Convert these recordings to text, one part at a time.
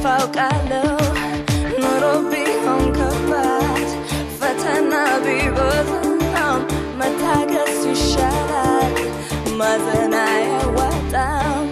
አልፋውቃለሁ ኑሮ ቢሆን ከባድ ፈተና ቢበዛም መታገስ ይሻላል ማዘን አያዋጣም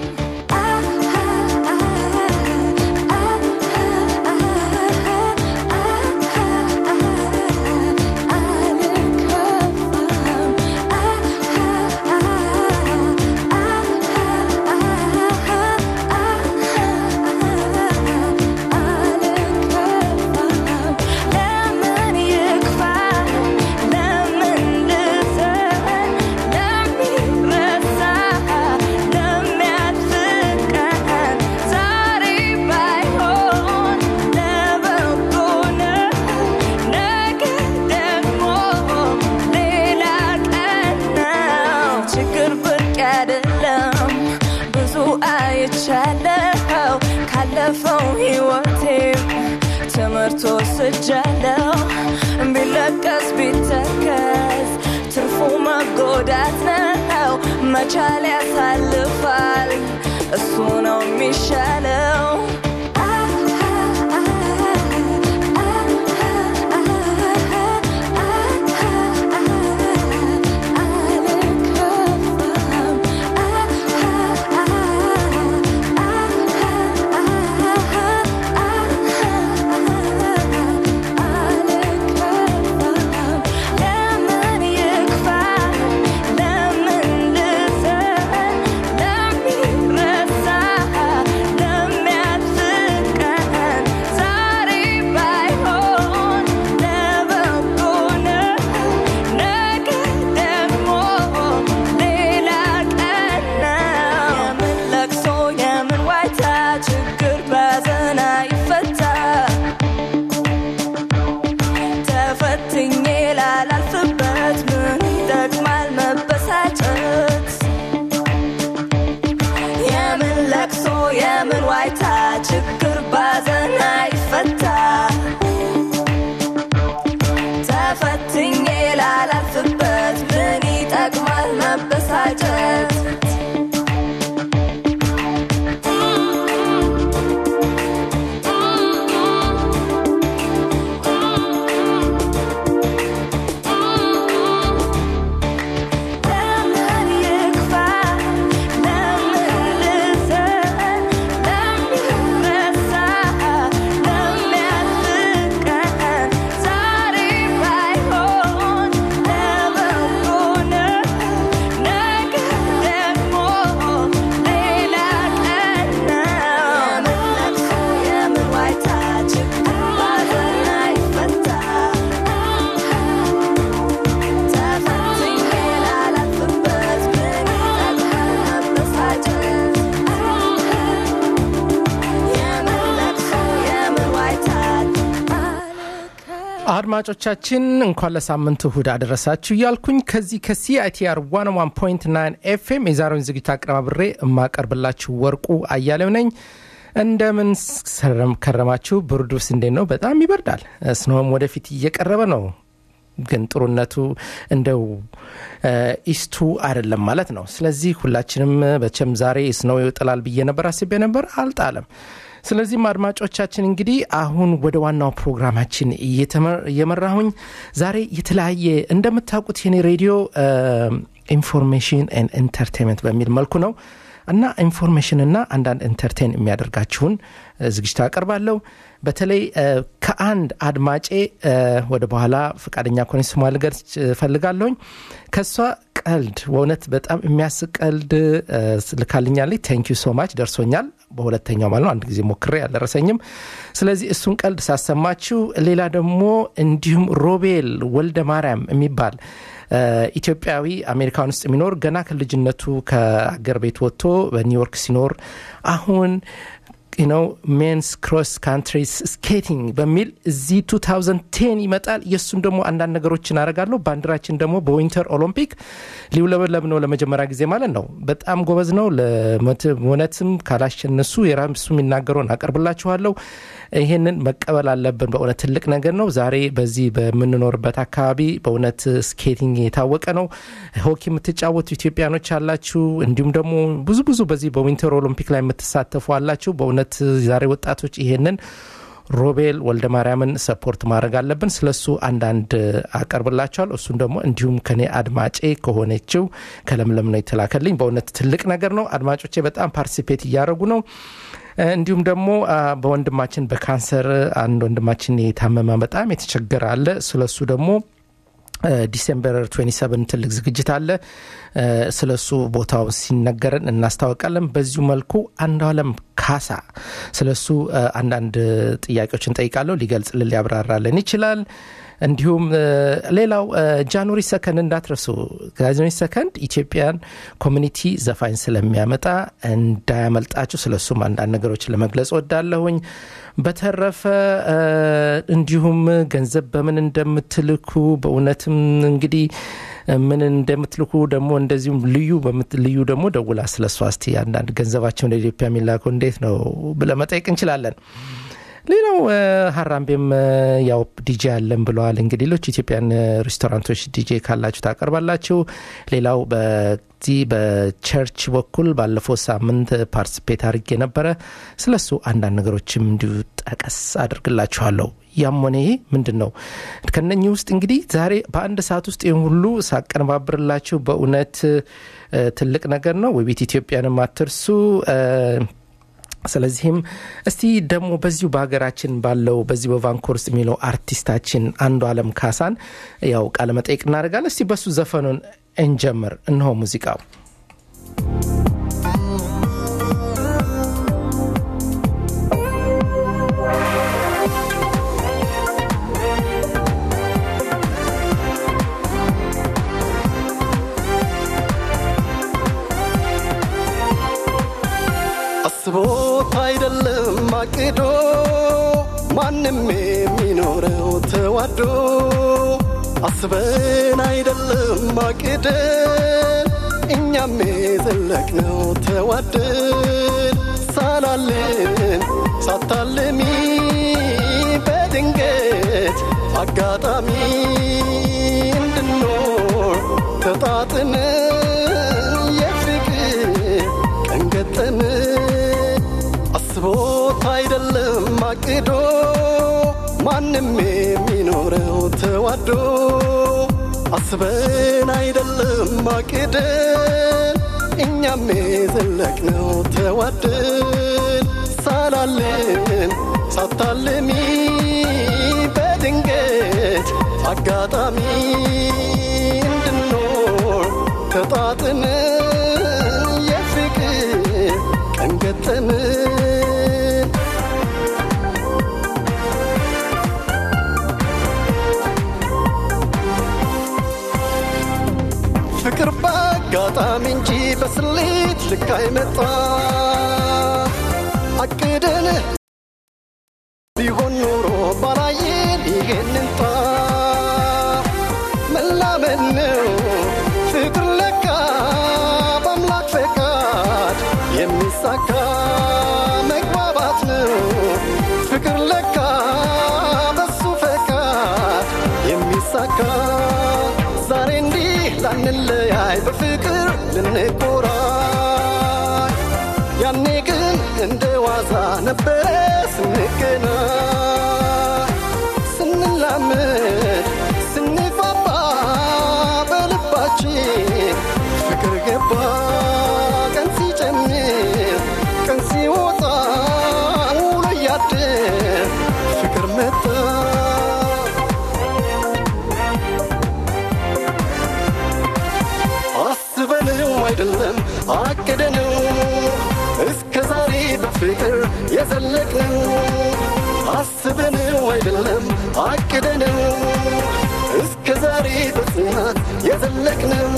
ካለፈው ህይወቴ ትምህርት ወስጃለሁ ቢለቀስ ቢተከዝ ትርፉ መጎዳት ነው መቻል ያሳልፋል እሱ ነው የሚሻለው አድማጮቻችን እንኳን ለሳምንቱ እሁድ አደረሳችሁ ያልኩኝ ከዚህ ከCITR 101.9 FM የዛሬውን ዝግጅት አቀራብሬ ማቀርብላችሁ ወርቁ አያሌው ነኝ እንደምን ከረማችሁ ብርዱስ እንዴት ነው በጣም ይበርዳል ስኖም ወደፊት እየቀረበ ነው ግን ጥሩነቱ እንደው ኢስቱ አይደለም ማለት ነው ስለዚህ ሁላችንም በቸም ዛሬ ስኖው ይጥላል ብዬ ነበር አስቤ ነበር አልጣለም ስለዚህ አድማጮቻችን እንግዲህ አሁን ወደ ዋናው ፕሮግራማችን እየመራሁኝ ዛሬ የተለያየ እንደምታውቁት የኔ ሬዲዮ ኢንፎርሜሽን ኤንድ ኢንተርቴይንመንት በሚል መልኩ ነው እና ኢንፎርሜሽን እና አንዳንድ ኢንተርቴይን የሚያደርጋችሁን ዝግጅት አቀርባለሁ በተለይ ከአንድ አድማጬ ወደ በኋላ ፍቃደኛ ኮኔ ስማልገር ፈልጋለሁኝ ከሷ ቀልድ ወውነት በጣም የሚያስቀልድ ልካልኛለች ቴንክ ዩ ሶ ማች ደርሶኛል በሁለተኛው ማለት ነው አንድ ጊዜ ሞክሬ ያልደረሰኝም ስለዚህ እሱን ቀልድ ሳሰማችሁ ሌላ ደግሞ እንዲሁም ሮቤል ወልደ ማርያም የሚባል ኢትዮጵያዊ አሜሪካን ውስጥ የሚኖር ገና ከልጅነቱ ከአገር ቤት ወጥቶ በኒውዮርክ ሲኖር አሁን you know men's cross country skating በሚል እዚህ 2010 ይመጣል የሱን ደግሞ አንዳንድ ነገሮችን አረጋለሁ ባንዲራችን ደግሞ በዊንተር ኦሎምፒክ ሊውለበለብ ነው ለመጀመሪያ ጊዜ ማለት ነው በጣም ጎበዝ ነው ለሞነትም ካላሸነሱ የራምሱ የሚናገሩን አቀርብላችኋለሁ ይሄንን መቀበል አለብን በእውነት ትልቅ ነገር ነው ዛሬ በዚህ በመንኖርበት አካባቢ በእውነት ስኬቲንግ የታወቀ ነው ሆኪ የምትጫወቱ ኢትዮጵያኖች አላችሁ እንዲሁም ደግሞ ብዙ በዚህ በዊንተር ኦሎምፒክ ላይ የምትሳተፉ አላችሁ በእውነት በእውነት ዛሬ ወጣቶች ይሄንን ሮቤል ወልደማርያምን ሰፖርት ማድረግ አለብን ስለሱ አንዳንድ አቀርብላችኋል እሱን ደግሞ እንዲሁም ከኔ አድማጬ ከሆነችው ከለምለም ነው የተላከልኝ በእውነት ትልቅ ነገር ነው አድማጮቼ በጣም ፓርቲሲፔት ያደረጉ ነው እንዲሁም ደግሞ በወንድማችን በካንሰር አንድ ወንድማችን የታመመ በጣም የተቸገረ አለ ስለሱ ደግሞ ዲሴምበር 27 ትልቅ ዝግጅት አለ ስለሱ ቦታው ሲነገረን እናስተዋውቃለን በዚሁ መልኩ አንዷለም ካሳ ስለሱ አንዳንድ ጥያቄዎችን ጠይቃለሁ ሊገልጽልን ሊያብራራልን ይችላል እንዲሁም ሌላው ጃንዋሪ 2 እንዳትረሱ ጃንዋሪ 2 ኢትዮጵያን ኮሚኒቲ ዘፋኝ ስለሚያመጣ እንዳያመልጣችሁ ስለሱም አንዳንድ ነገሮችን ለመግለጽ ወዳለሁኝ በተረፈ እንዲሁም ገንዘብ በምን እንደምትልኩ በእውነትም እንግዲህ ምን እንደምትልኩ ደግሞ እንደዚሁም ልዩ ደግሞ ደውላ ስለሷስቲ አንዳንድ ገንዘባቸውን ለኢትዮጵያ የሚላኩ እንዴት ነው ብለመጠየቅ እንችላለን ሌላው ሀራምቤም ያው ዲጄ አለን ብለዋል እንግዲህ ሌሎች ኢትዮጵያን ሬስቶራንቶች ዲጄ ካላችሁ ታቀርባላችሁ ሌላው በቸርች በኩል ባለፈው ሳምንት ፓርቲሲፔት አድርጌ ነበረ ስለሱ አንዳንድ ነገሮችም እንዲሁ ጠቀስ አድርግላችኋለሁ ያሞኔ ምንድነው ከነኚህ ውስጥ እንግዲህ ዛሬ በአንድ ሰዓት ውስጥ ይሄን ሁሉ ሳቀነባብርላችሁ በእውነት ትልቅ ነገር ነው ወይት ኢትዮጵያንም አትርሱ ስለዚህም እስቲ ደግሞ በዚሁ በሀገራችን ባለው በዚህ በቫንኮርስ የሚለው አርቲስታችን አንዷለም ካሳን ያው ቃለ መጠይቅ እናደርጋለን እስቲ በሱ ዘፈኑን እንጀምር እንሆ ሙዚቃው አስቦት አይደለም አቅዶ ማንም የሚኖረው ተዋዶ አስበን አይደለም አቅደን እኛም የዘለቅነው ተዋደን ሳላልን ሳታልሚ በድንገት አጋጣሚ እንድኖር ተጣጥን የፍቅር ቀን ገጠመን አስቦት አይደለም አቅዶ ማንም የሚኖረው ተዋዶ አስበን አይደለም አቅደን እኛም የዘለቅነው ተዋደን ሳላልን ሳታልሚ በድንገት አጋጣሚ እንድኖር ተጣጥን የፍቅር ቀን ገጠመን ፍቅር በአጋጣሚ እንጂ በስሌት ልክ አይመጣ አቅደን ቢሆን ኖሮ ባላየን ይሄንንጣ መላመን ነው ፍቅር ለካ በአምላክ ፈቃድ የሚሳካ መግባባት ነው ፍቅር ለካ በሱ ፈቃድ የሚሳካ ዛሬ እንዲህ ላንለያይ በፍቅር ልንቆራይ ያኔ ግን እንደ ዋዛ ነበረ ስንገናኝ ስንላመድ ስንፋባ በልባችን ፍቅር ገባ ቀን ሲጨምር ቀን ሲወጣ ውሎ እያደር ፍቅር መጣ አይደለም አቅደነው እስከ ዛሬ በፍቅር የዘለቅነው አስበነው አይደለም አቅደነው እስከ ዛሬ በጽናት የዘለቅነው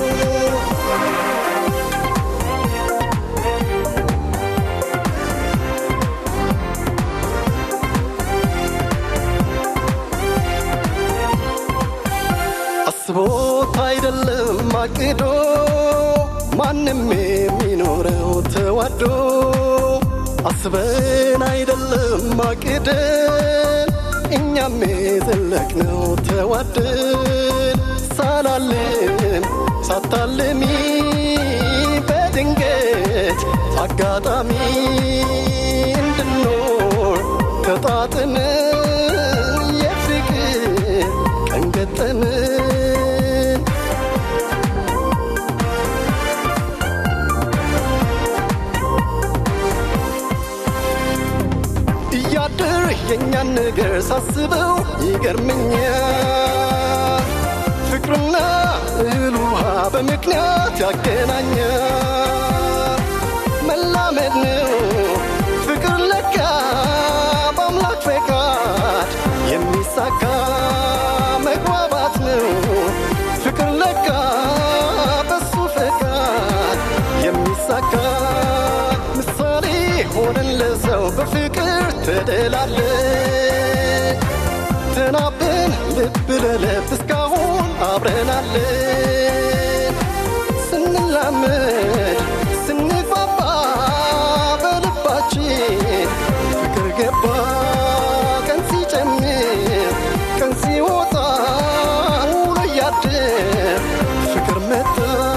አስቦት አይደለም አቅዶ ማንም የሚኖረው ተዋዶ አስበን አይደለም አቅደን እኛም የዘለቅነው ተዋደን ሳላልን ሳታልሚ በድ ድንገት አጋጣሚ እንድኖር ተጣጥን የፍቅር ቀን ገጠመን እያደር የኛን ነገር ሳስበው ይገርመኛል ፍቅርና እህል ውሃ በምክንያት ያገናኛል መላመድ ነው ፍቅር ለካ በአምላክ ፈቃድ የሚሳካ መግባባት ነው ፍቅር ለካ በሱ ፈቃድ የሚሳካ ምሳሌ ሆነን ለሰው በፍቅር ተደላለን ተናበን ልብ ለልብ እስካሁን አብረናለን ስንላመድ ስንፋባ በልባችን ፍቅር ገባ ቀን ሲጨምር ቀን ሲወጣ ውሎ እያደር ፍቅር መጣ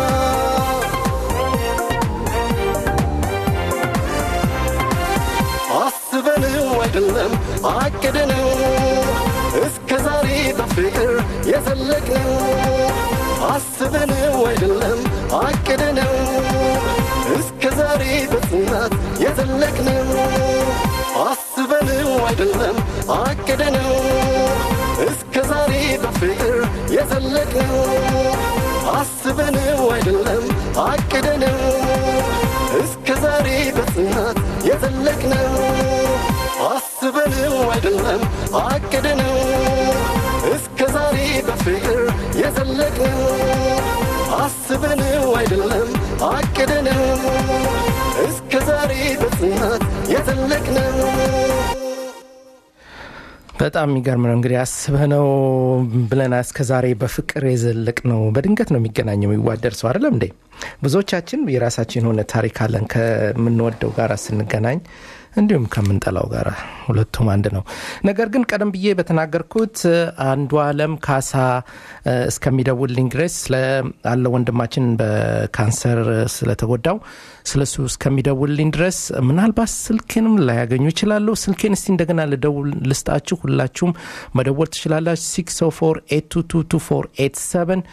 አስበነው አይደለም አቅደነው እስከ ዛሬ በፍቅር የዘለቅነው አስበነው አይደለም አቅደነው እስከ ዛሬ በጽናት የዘለቅነው አስበነው አይደለም አቅደነው እስከ ዛሬ በፍቅር የዘለቅነው አስበነው አይደለም አቅደነው እስከ ዛሬ በጽናት የዘለቅነው አስበነው አይደለም አቅደነው እስከ ዛሬ በፍቅር የዘለቅነው አስበነው አይደለም አቅደነው እስከ ዛሬ በጽናት የዘለቅነው በጣም የሚገርም ነው እንግዲህ አስበነው ብለና እስከ ዛሬ በፍቅር የዘለቅነው በድንገት ነው የሚገናኘው የሚዋደር ሰው አይደለም እንዴ ብዙዎቻችን የራሳችን ሆነ ታሪክ አለን ከምንወደው ጋር ስንገናኝ እንዲሁም ከምንጠላው ጋር ሁለቱም አንድ ነው ነገር ግን ቀደም ብዬ በተናገርኩት አንዱ ዓለም ካሳ እስከሚደውልልኝ ድረስ አለ ወንድማችን በካንሰር ስለተጎዳው ስለሱ እስከሚደውልልኝ ድረስ ምናልባት ስልኬንም ላይ ያገኙ ይችላል ስልኬን እስቲ እንደገና ልስጣችሁ ሁላችሁም መደወል ትችላላችሁ 60482222487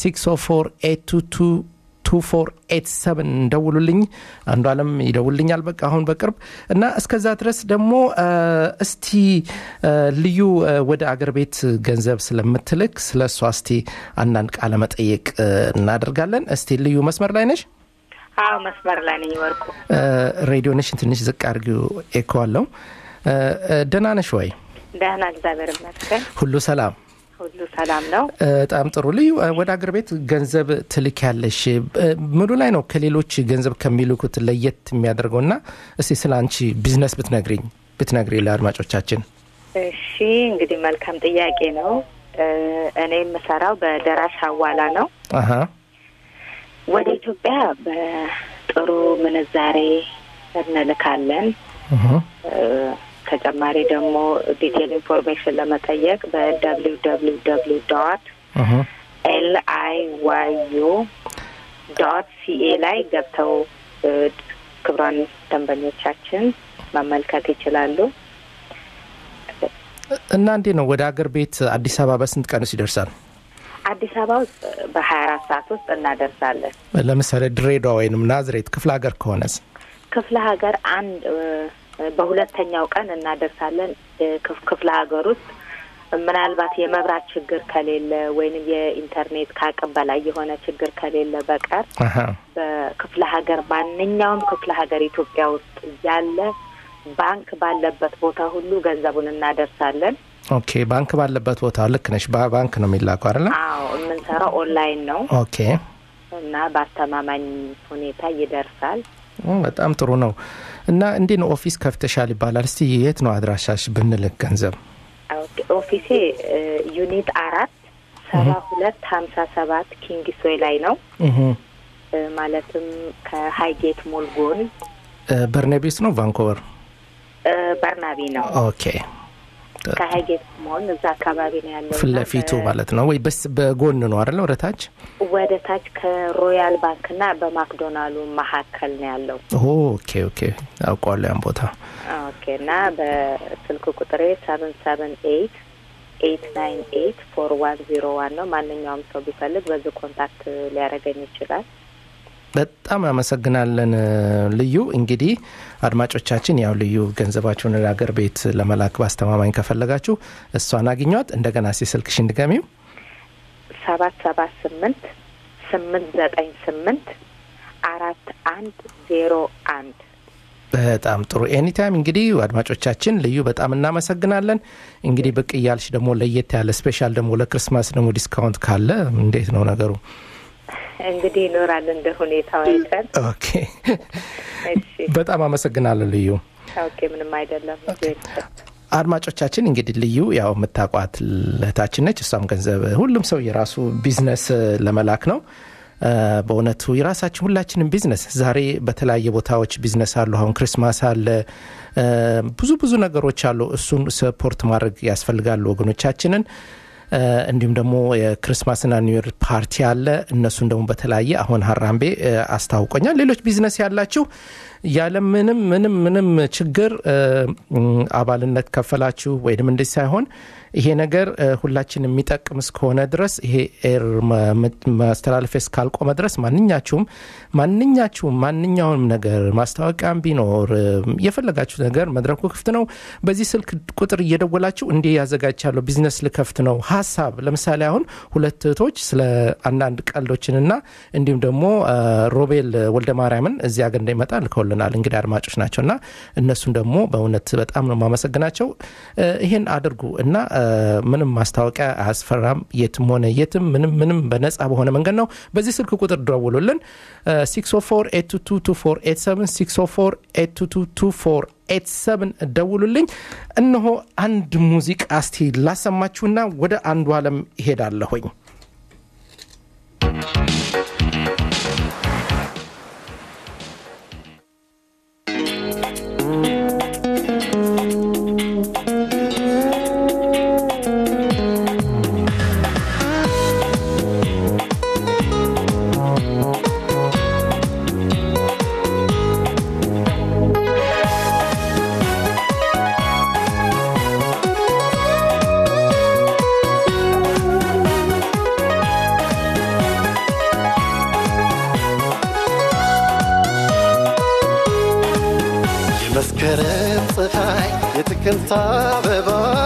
60482222487 እንደውሉልኝ አንዱ ዓለም ይደውልልኛል በቃ አሁን በቅርብ እና እስከዛ ድረስ ደግሞ እስቲ ልዩ ወደ አገር ቤት ገንዘብ ስለምትልክ ስለሷ እስቲ አንዳንድ ቃለ መጠየቅ እናደርጋለን እስቲ ልዩ መስመር ላይ ነሽ አዎ መስመር ላይ ነኝ ወርቁ ሬዲዮንሽን ትንሽ ዝቅ አድርጊው ኤኮ አለው ደህና ነሽ ወይ ደህና እግዚአብሔር ይመስገን ሁሉ ሰላም ሁሉ ሰላም ነው በጣም ጥሩ ልዩ ወደ አገር ቤት ገንዘብ ትልክ ያለሽ ምኑ ላይ ነው ከሌሎች ገንዘብ ከሚልኩት ለየት የሚያደርገውና እስቲ ስላንቺ ቢዝነስ ብትነግሪ ለአድማጮቻችን እሺ እንግዲህ መልካም ጥያቄ ነው እኔ የምሰራው በደራሽ ሐዋላ ነው ወደ ኢትዮጵያ በጥሩ ምንዛሬ እንልካለን ተጨማሪ ደግሞ ዲቴል ኢንፎርሜሽን ለመጠየቅ www.liyu.ca ላይ ገብተው ክብራን ደንበኞቻችን መመልከት ይችላሉ እና እንዴ ነው ወደ አገር ቤት አዲስ አበባ በስንት ቀንስ ይደርሳል አዲስ አበባ በ24 ሰዓት ውስጥ እናደርሳለን ለምሳሌ ድሬዳዋ ወይንም ናዝሬት ክፍለ ሀገር ከሆነስ ክፍለ ሀገር አንድ በሁለተኛው ቀን እናደርሳለን ክፍለ ሀገር ውስጥ ምናልባት የመብራት ችግር ከሌለ ወይንም የኢንተርኔት ካቅም በላይ የሆነ ችግር ከሌለ በቀር በክፍለ ሀገር ማንኛውም ክፍለ ሀገር ኢትዮጵያ ውስጥ ያለ ባንክ ባለበት ቦታ ሁሉ ገንዘቡን እናደርሳለን ኦኬ ባንክ ባለበት ቦታ ልክ ነሽ ባንክ ነው የሚላከው አይደል አዎ የምንሰራው ኦንላይን ነው ኦኬ እና በአስተማማኝ ሁኔታ ይደርሳል በጣም ጥሩ ነው እና እንዴ ነው ኦፊስ ከፍተሻል ይባላል እስቲ የት ነው አድራሻሽ ብንልክ ገንዘብ ኦፊሴ ዩኒት 4 7257 ኪንግስዌይ ላይ ነው ማለትም ከሃይጌት ሞል ጎን በርናቢስ ነው ቫንኮቨር በርናቢ ነው ኦኬ ከሃይጌት ሞል እዛ አካባቢ ነው ያለው ፍለፊቱ ማለት ነው ወይ በስ በጎን ነው አይደል ወደ ታች ከሮያል ባንክና በማክዶናልዱ መካከል ነው ያለው ኦኬ አውቀዋለሁ ያን ቦታ ኦኬና በስልክ ቁጥሬ 778-898-4101 ነው ማንኛውም ሰው ቢፈልግ በዚህ ኮንታክት ሊያደርገኝ ይችላል በጣም አመሰግናለን ልዩ እንግዲህ አድማጮቻችን ያው ልዩ ገንዘባችሁን ለሀገር ቤት ለመላክ ባስተማማኝ ከፈለጋችሁ እሷን አግኙት እንደገና ሲስልክሽን ድገሚው 778-898-4101 በጣም ጥሩ ኤኒታይም እንግዲህ አድማጮቻችን ልዩ በጣም እናመሰግናለን እንግዲህ ብቅ ይያልሽ ደግሞ ለየት ያለ ስፔሻል ደግሞ ለክሪስማስ ደግሞ ዲስካውንት ካለ እንዴት ነው ነገሩ እንግዲህ ኖራል እንደ ሁኔታው አይተን ኦኬ በጣም አመሰግናለሁ ልዩ ኦኬ ምንም አይደለም አድማጮቻችን እንግዲህ ልዩ ያው መታቋት ለታችን ነች እሷም ገንዘብ ሁሉም ሰው የራሱ ቢዝነስ ለመላክ ነው በእውነቱ የራሳችን ሁላችንም ቢዝነስ ዛሬ በተለያየ ቦታዎች ቢዝነስ አሉ አሁን ክሪስማስ አለ ብዙ ነገሮች አሉ እሱን ሰፖርት ማድረግ ያስፈልጋል ወገኖቻችንን እንዲሁም ደግሞ የክሪስማስና ኒው ኢየር ፓርቲ አለ እነሱን ደግሞ በተለያየ አሁን ሀራምቤ አስተዋውቆኛል ሌሎች ቢዝነስ ያላችሁ ያለ ምንም ችግር አባልነት ከፈላችሁ ወይንም እንደ ሳይሆን ይሄ ነገር ሁላችን የሚጠቅም እስከሆነ ድረስ ይሄ ኤር ማስተላለፍስ ካልቆመ ድረስ ማንኛውም ነገር ማስታወቂያም ቢኖር የፈለጋችሁ ነገር መድረኩ ክፍት ነው በዚህ ስልክ ቁጥር እየደወላችሁ እንዴ ያዘጋጃለሁ ቢዝነስ ልከፍት ነው ሐሳብ ለምሳሌ አሁን ሁለት እህቶች ስለ አንዳንድ ቀልዶችንና እንዲሁም ደግሞ ሮቤል ወልደማርያምን እዚያ ጋር እንደሚመጣ ልከውልናል እንግዲህ አድማጮች ናቸውና እነሱን ደግሞ በእውነት በጣም ነው ማመሰግናቸው ይሄን አድርጉ እና ምንም ማስታወቂያ አያስፈራም የትም ሆነ የትም ምንም በነጻ በሆነ መንገድ ነው በዚህ ስልክ ቁጥር ደውሉልን 604-822-2487 ደውሉልኝ እነሆ አንድ ሙዚቃ እስቲ ላሰማችሁና ወደ አንዱ ዓለም ይሄዳለሁኝ መስከረም ፀሐይ የጥቅምት አበባ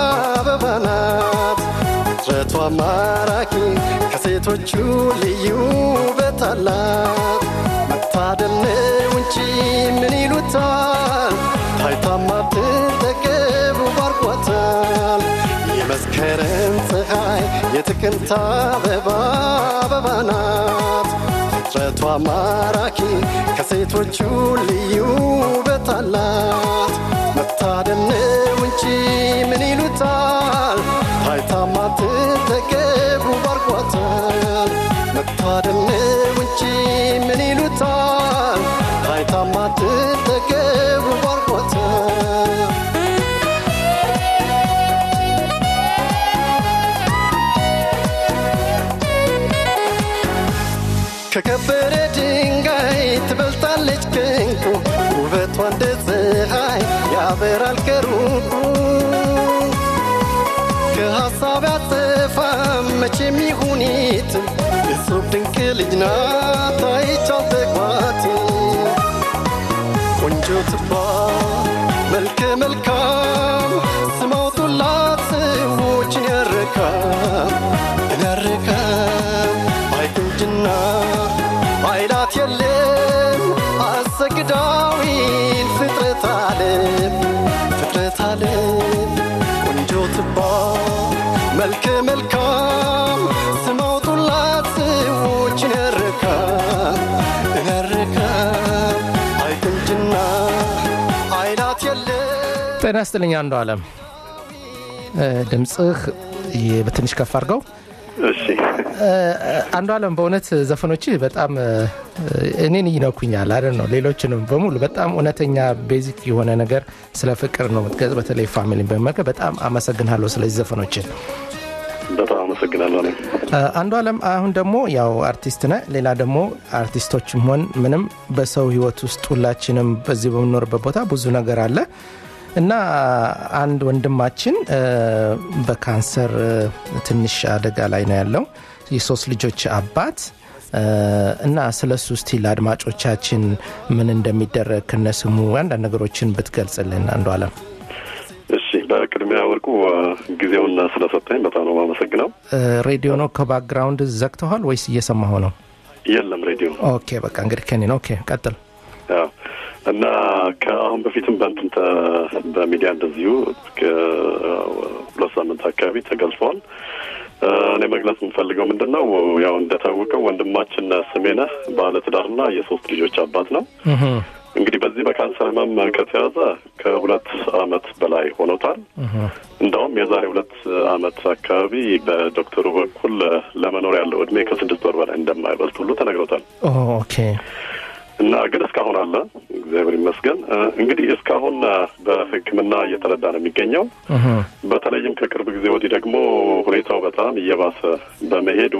ናት ፍጥረቷ ማራኪ ከሴቶቹ ልዩ በታላት መታደል ነው እንጂ ምን ይሉታል ታይታማ ትጠገቡ ባርኳታል የመስከረም ፀሐይ የጥቅምት አበባ ናት ፍጥረቷ ማራኪ ከሴቶቹ ልዩ በታላት መታደል ነው እንጂ ምን ይሉታል ታይታማ ትጠገቡ ባርኳታል መታደል ነው እንጂ ምን ይሉታል ታይታማ ትጠገቡ ባርኳታል ከከበረ ድንጋይ ትበልጣለች ከእንቁ ውበቷ እንደ ፀሐይ ያበራል ከሩቁ ከሐሳብ ያጠፋም መቼም ይሁኒት እጹብ ድንቅ ልጅ ናት አይቻል ተቋት ቆንጆ ትባል መልከ መልካም ስማውጡላት ሰዎችን ያረካም አይቁንጅና አይላት የለም አሰግዳዊን ፍጥረት ዓለም ቆንጆ ትባል መልከ መልካም ስማውጡላት ሰዎችን ያረካም አይቁንጅና አይላት የለም ጤና ይስጥልኝ አንዱ ዓለም ድምጽህ በትንሽ ከፍ አድርገው እሺ አንዱ ዓለም በእውነት ዘፈኖች በጣም እኔን ይነኩኛል አይደል ነው ሌሎችንም በሙሉ በጣም እውነተኛ ቤዚክ የሆነ ነገር ስለ ፍቅር ነው የምትገጽ በተለይ ፋሚሊን በመከ በጣም አመሰግናለሁ ስለዚህ ዘፈኖች በጣም አመሰግናለሁ እኔ አንዱ ዓለም አሁን ደግሞ ያው አርቲስት ነህ ሌላ ደግሞ አርቲስቶችም ሆን ምንም በሰው ህይወት ውስጥ ሁላችንም በዚህ በመኖርበት ቦታ ብዙ ነገር አለ እና አንድ ወንድማችን በካንሰር ትንሽ አደጋ ላይ ነው ያለው የሶስት ልጆች አባት እና ስለሱ እስቲ ለአድማጮቻችን ምን እንደሚደረግ ከነስሙ አንዳንድ ነገሮችን ብትገልጽልን አንዱ ዓለም እሺ በቅድሚያ ወርቁ ጊዜውና ስለሰጠኝ በጣም ነው የማመሰግነው ሬዲዮ ነው ከባክግራውንድ ዘግተዋል ወይስ እየሰማኸው ነው የለም ሬዲዮ ኦኬ በቃ እንግዲህ ከኔ ነው ኦኬ ቀጥል እና ከአሁን በፊትም በሚዲያ እንደዚሁ ከሁለት ሳምንት አካባቢ ተገልጿል እኔ መግለጽ የምፈልገው ምንድነው ያው እንደታወቀው ወንድማችን ስሜነህ ባለትዳርና የሶስት ልጆች አባት ነው እንግዲህ በዚህ በካንሰር ህመም ከተያዘ ከሁለት አመት በላይ ሆኖታል እንደውም የዛሬ 2 አመት አካባቢ በዶክተሩ በኩል ለመኖር ያለው እድሜ ከ6 ወር በላይ እንደማይበልጥ ሁሉ ተነግሮታል ኦኬ እና ግን እስካሁን አለ እግዚአብሔር ይመስገን እንግዲህ እስካሁን በህክምና እየተረዳ ነው የሚገኘው በተለይም ከቅርብ ጊዜ ወዲህ ደግሞ ሁኔታው በጣም እየባሰ በመሄዱ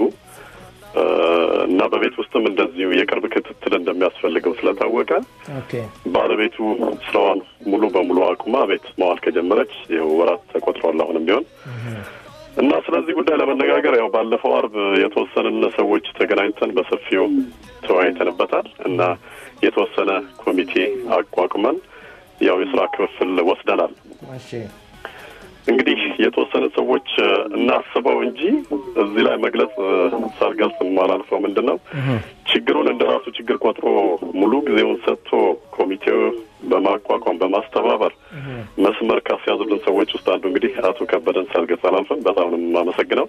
እና በቤት ውስጥም እንደዚሁ የቅርብ ክትትል እንደሚያስፈልገው ስለታወቀ ባለቤቱ ስራዋን ሙሉ በሙሉ አቁማ ቤት መዋል ከጀመረች ወራት ተቆጥሯል አሁንም ቢሆን እና ስለዚህ ጉዳይ ለመነጋገር ያው ባለፈው አርብ የተወሰነን ሰዎች ተገናኝተን በሰፊው ተወያይተንበታል እና የተወሰነ ኮሚቴ አቋቁመን ያው የሥራ ክፍል ወስደናል እሺ እንግዲህ የተወሰነ ሰዎች እናስበው እንጂ እዚህ ላይ መግለጽ ሳልገልጽ ማላልፈው ምንድነው ችግሩን እንደራሱ ችግር ቆጥሮ ሙሉ ጊዜውን ሰጥቶ ኮሚቴው በማቋቋም በማስተባበር መስመር ካስያዙልን ሰዎች ውስጥ አንዱ እንግዲህ አቶ ከበደን ሳልገልጽ አላልፈም በጣም ነው የማመሰግነው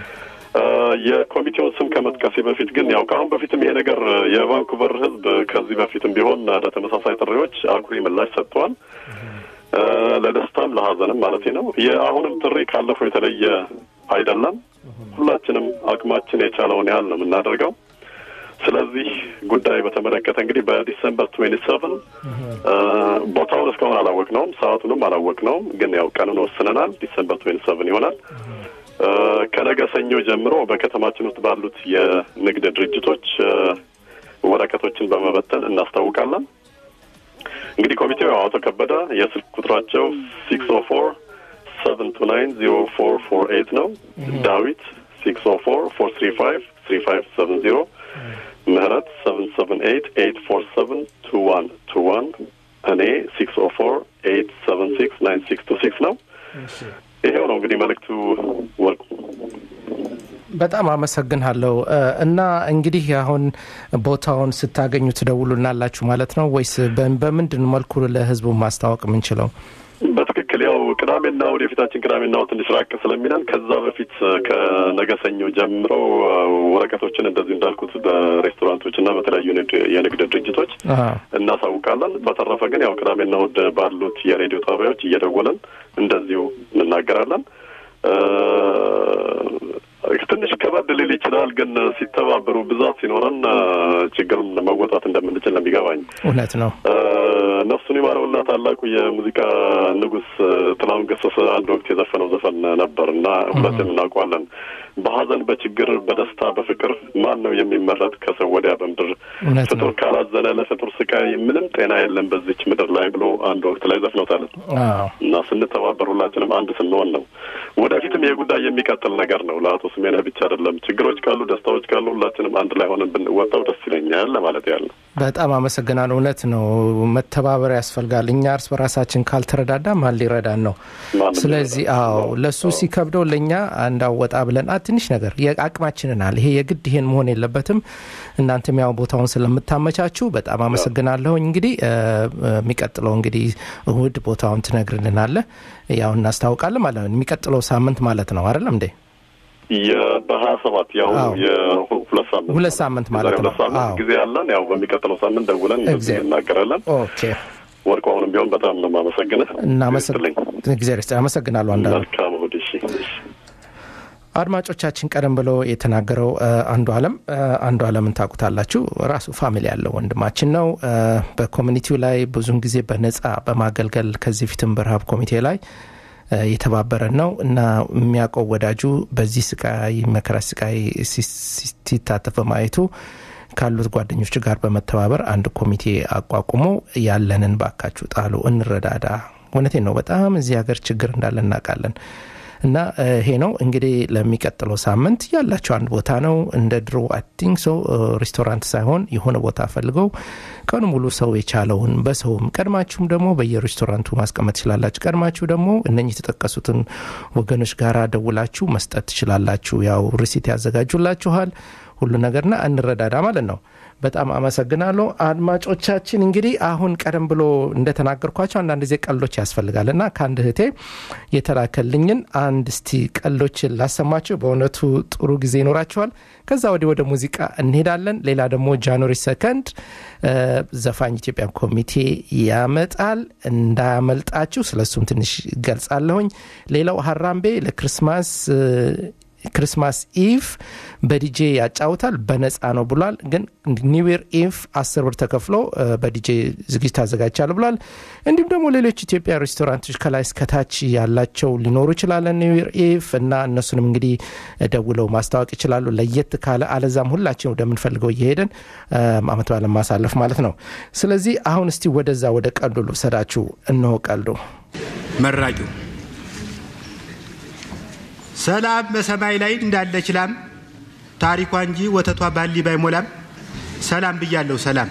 የኮሚቴውን ስም ከመጥቀሴ በፊት ግን ያው ከአሁን በፊትም ይሄ ነገር የቫንኩቨር ህዝብ ከዚህ በፊትም ቢሆን ለተመሳሳይ ጥሪዎች አኩሪ ምላሽ ሰጥቷል ለደስታም ለሐዘንም ማለት ነው የአሁንም ጥሪ ካለፈው የተለየ አይደለም ሁላችንም አቅማችን የቻለውን ያህል ነው የምናደርገው ስለዚህ ጉዳይ በተመለከተ እንግዲህ በዲሴምበር 27 ቦታውን እስካሁን አላወቅነውም ሰዓቱንም አላወቅነውም ግን ያው ቀኑን ወስነናል ዲሴምበር 27 ይሆናል ከነገ ሰኞ ጀምሮ በከተማችን ውስጥ ባሉት የንግድ ድርጅቶች ወረቀቶችን በመበተን እናስታውቃለን እንግዲህ ኮሚቴው አቶ ከበደ የስልክ ቁጥራቸው 604-729-0448 ነው ዳዊት 604-435-3570 ምህረት 778-847-2121 እኔ 604-876-9626 ነው ይሄው ነው እንግዲህ መልእክቱ ወርቁ በጣም አመሰግናለሁ እና እንግዲህ አሁን ቦታውን ስታገኙ ትደውሉናላችሁ ማለት ነው ወይስ በምንድን መልኩ ለህዝቡ ማስተዋወቅ የምንችለው በትክክል ያው ቅዳሜና ወደፊታችን ቅዳሜና ትንሽ ራቅ ስለሚናል ከዛ በፊት ከነገ ሰኞ ጀምሮ ወረቀቶችን እንደዚህ እንዳልኩት በሬስቶራንቶችና በተለያዩ የንግድ ድርጅቶች እናሳውቃለን በተረፈ ግን ያው ቅዳሜና ወደ ባሉት የሬዲዮ ጣቢያዎች እየደወለን እንደዚሁ እንናገራለን ትንሽ ከበድ ሊል ይችላል ግን ሲተባበሩ ብዛት ሲኖረን ችግሩን መወጣት እንደምንችል ነው የሚገባኝ እውነት ነው ነፍሱን ይማረውና ታላቁ የሙዚቃ ንጉስ ጥላሁን ገሰሰ አንድ ወቅት የዘፈነው ዘፈን ነበርና ሁላችንም እናውቀዋለን በሐዘን በችግር በደስታ በፍቅር ማን ነው የሚመረጥ ከሰው ወዲያ በምድር ፍጡር ካላዘነ ለፍጡር ስቃይ ምንም ጤና የለም በዚች ምድር ላይ ብሎ አንድ ወቅት ላይ ዘፍነውታል እና ስንተባበር ሁላችንም አንድ ስንሆን ነው ወደፊትም የጉዳይ የሚቀጥል ነገር ነው ለአቶ ስሜነህ ብቻ አይደለም ችግሮች ካሉ ደስታዎች ካሉ ሁላችንም አንድ ላይ ሆነን ብንወጣው ደስ ይለኛል ለማለት ያለው በጣም አመሰግናለሁ እውነት ነው መተባበር ያስፈልጋል እኛ እርስ በራሳችን ካልተረዳዳ ማን ሊረዳን ነው ስለዚህ ለሱ ሲከብደው ለኛ አንዳወጣ ብለን ትንሽ ነገር የአቅማችንን አለ ይሄ የግድ ይሄን መሆን የለበትም እናንተም ያው ቦታውን ስለምታመቻቹ በጣም አመሰግናለሁ እንግዲህ የሚቀጥለው እንግዲህ እሁድ ቦታውን ትነግርልናለህ ያው እናስታውቃለን ማለት ነው የሚቀጥለው ሳምንት ማለት ነው አይደለም እንዴ በ27 ያው ሁለት ሳምንት ማለት ነው ጊዜ ያለን ያው በሚቀጥለው ሳምንት ደውለን እናገራለን ኦኬ ወርቁ አሁንም ቢሆን በጣም ነው ማመሰግነህ እናመሰግናለሁ አንዳንድ አድማጮቻችን ቀደም ብሎ የተናገረው አንዱ ዓለምን ታውቁታላችሁ ራሱ ፋሚሊ ያለው ወንድማችን ነው በኮሚኒቲው ላይ ብዙን ጊዜ በነጻ በማገልገል ከዚህ ፊትም በረሃብ ኮሚቴ ላይ የተባበረ ነው እና የሚያውቀው ወዳጁ በዚህ ስቃይ መከራ ስቃይ ሲታተፍ ማየቱ ካሉት ጓደኞች ጋር በመተባበር አንድ ኮሚቴ አቋቁሞ ያለንን ባካችሁ ጣሉ እንረዳዳ ወነቴ ነው በጣም እዚህ ሀገር ችግር እንዳለ እናውቃለን እና ይሄ ነው እንግዲህ ለሚቀጥለው ሳምንት ያላችሁ አንድ ቦታ ነው እንደ ድሮ አይ ቲንክ ሶ ሬስቶራንት ሳይሆን የሆነ ቦታ ፈልገው ቀኑ ሙሉ ሰው የቻለውን በሰውም ቀድማችሁም ደግሞ በየሬስቶራንቱ ማስቀመጥ ይችላልላችሁ ቀድማችሁ ደግሞ እነኚህ ተጠቀሱትን ወገኖች ጋራ ደውላችሁ መስጠት ይችላልላችሁ ያው ሪሲት ያዘጋጁላችኋል ሁሉ ነገርና እንረዳዳ ማለት ነው በጣም አመሰግናለሁ አድማጮቻችን እንግዲህ አሁን ቀደም ብሎ እንደተናገርኳቸው አንድ ጊዜ ቀልዶች ያስፈልጋልና ካንድ ህቴ የተላከልኝን አንድ እስቲ ቀልዶችን ላሰማችሁ በእውነቱ ጥሩ ጊዜ ይኖራችኋል ከዛ ወደ ሙዚቃ እንሄዳለን ሌላ ደግሞ ጃንዋሪ 2 ዘፋኝ ኢትዮጵያ ኮሚቴ ያመጣል እንዳያመልጣችሁ ስለሱም ትንሽ ገልጻለሁኝ ሌላው ሀራምቤ ለክሪስማስ ኢቭ በዲጄ ያጫውታል በነፃ ነው ብሏል ግን ኒው ኢየር ኢቭ 10 ብር ተከፍሎ በዲጄ ዝግጅት አዘጋጅቻለሁ ብሏል እንዲሁም ደግሞ ሌሎች ኢትዮጵያ ሬስቶራንቶች ከላይ እስከታች ያላቸው ሊኖሩ ይችላል ኒው ኢየር ኢቭ እና እነሱንም እንግዲህ ደውለው ማስተዋወቅ ይችላሉ ለየት ካለ አለዛም ሁላችን ወደምንፈልገው እየሄደን አመት በዓል ማሳለፍ ማለት ነው ስለዚህ አሁን እስቲ ወደዛ ወደ ቀልዱ ልውሰዳችሁ እነሆ ቀልዱ መራቂው ሰላም በሰማይ ላይ እንዳለች ላም ታሪኳ እንጂ ወተቷ ባሊ ባይሞላም ሰላም ብያለሁ ሰላም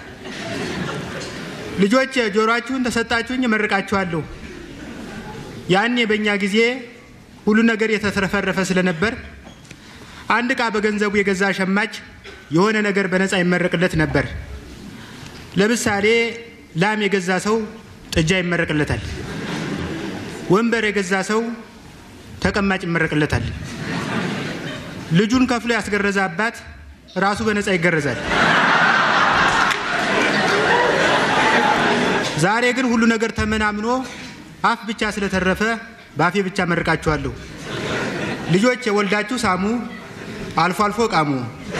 ልጆች ጆሮአችሁን ተሰጣችሁኝ መርቃችኋለሁ ያኔ በእኛ ጊዜ ሁሉ ነገር የተተረፈረፈ ስለነበር አንድ ቃ በገንዘቡ የገዛ ሸማች የሆነ ነገር በነፃ ይመረቅለት ነበር ለምሳሌ ላም የገዛ ሰው ጥጃ ይመረቅለታል ወንበር የገዛ ሰው ተቀማጭ ይመረቅለታል ልጁን ከፍሎ ያስገረዘ አባት ራሱ በነፃ ይገረዛል ዛሬ ግን ሁሉ ነገር ተመናምኖ አፍ ብቻ ስለተረፈ ባፌ ብቻ መርቃችኋለሁ ልጆች የወልዳችሁ ሳሙ አልፎ አልፎ ቃሙ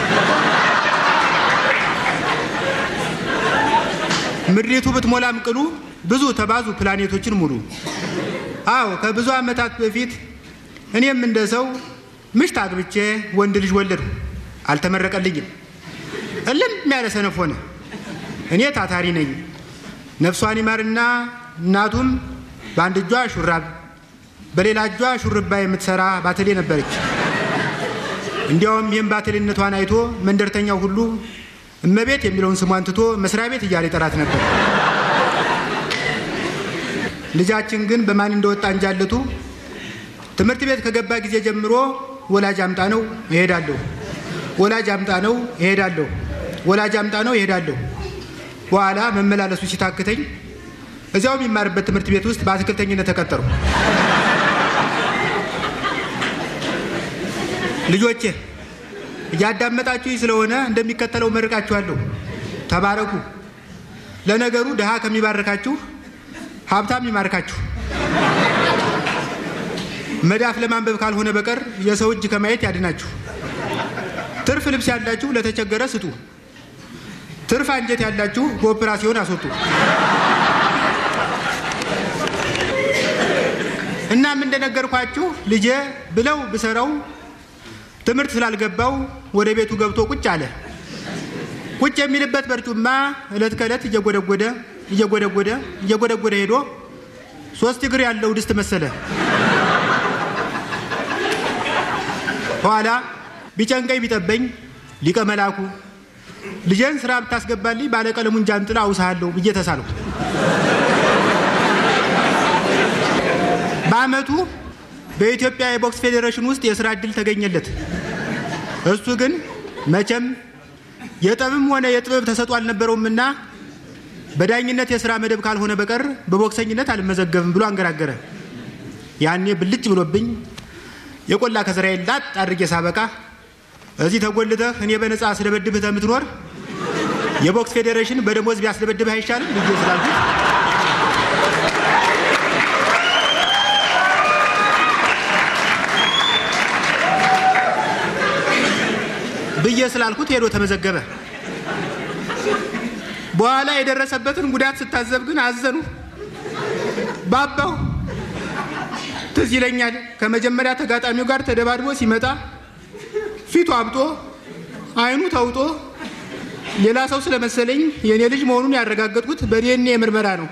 ምድሪቱ ብትሞላም ቅሉ ብዙ ተባዙ ፕላኔቶችን ሙሉ አዎ ከብዙ አመታት በፊት እኔም እንደሰው ምሽት አግብቼ ወንድ ልጅ ወለድኩ አልተመረቀልኝም እልም ያለ ሰነፍ ሆነ እኔ ታታሪ ነኝ ነፍሷን ይማርና እናቱም በአንድ እጇ ሹራብ በሌላ እጇ ሹርባ የምትሰራ ባተሌ ነበረች እንዲያውም ይህም ባተሌነቷን አይቶ መንደርተኛው ሁሉ እመቤት የሚለውን ስሟን ትቶ መስሪያ ቤት እያለ ይጠራት ነበር ልጃችን ግን በማን እንደወጣ እንጃለቱ ትምህርት ቤት ከገባ ጊዜ ጀምሮ ወላጅ አምጣ ነው እሄዳለሁ ወላጅ አምጣ ነው እሄዳለሁ ወላጅ አምጣ ነው እሄዳለሁ በኋላ መመላለሱ ሲታክተኝ እዚያው የሚማርበት ትምህርት ቤት ውስጥ በአትክልተኝነት ተቀጠሩ ልጆቼ እያዳመጣችሁ ስለሆነ እንደሚከተለው መርቃችኋለሁ ተባረኩ ለነገሩ ደሃ ከሚባርካችሁ ሀብታም ይማርካችሁ መዳፍ ለማንበብ ካልሆነ በቀር የሰው እጅ ከማየት ያድናችሁ ትርፍ ልብስ ያላችሁ ለተቸገረ ስጡ ትርፍ አንጀት ያላችሁ በኦፕራሲዮን አስወጡ እናም እንደነገርኳችሁ ልጄ ብለው ብሰራው ትምህርት ስላልገባው ወደ ቤቱ ገብቶ ቁጭ አለ ቁጭ የሚልበት በርጩማ እለት ከእለት እየጎደጎደ ሄዶ 3 እግር ያለው ድስት መሰለ ኋላ ቢጨንቀይ ቢጠበኝ ሊቀ መላኩ ልጄን ስራ ብታስገባልኝ ባለቀለሙን ጃንጥላ አውሳለሁ ብዬ ተሳልኩ በአመቱ በኢትዮጵያ የቦክስ ፌዴሬሽን ውስጥ የሥራ ዕድል ተገኘለት እሱ ግን መቼም የጠብም ሆነ የጥበብ ተሰጥኦ አልነበረውምና በዳኝነት የሥራ መደብ ካልሆነ በቀር በቦክሰኝነት አልመዘገብም ብሎ አንገራገረ ያኔ ብልጭ ብሎብኝ የቆላ ከስራዬ ላጥ አድርጌ ሳበቃ እዚህ ተጎልተህ እኔ በነፃ ስለበድብህ ተምትኖር የቦክስ ፌዴሬሽን በደሞዝ ቢያስለበድብህ አይሻልም ልጄ ስላልኩት ብዬ ስላልኩት ሄዶ ተመዘገበ። በኋላ የደረሰበትን ጉዳት ስታዘብ ግን አዘኑ። ባባው ትዝ ይለኛል ከመጀመሪያ ተጋጣሚው ጋር ተደባድቦ ሲመጣ ፊቱ አብጦ አይኑ ተውጦ ሌላ ሰው ስለመሰለኝ የኔ ልጅ መሆኑን ያረጋገጥኩት በዲኤንኤ ምርመራ ነው።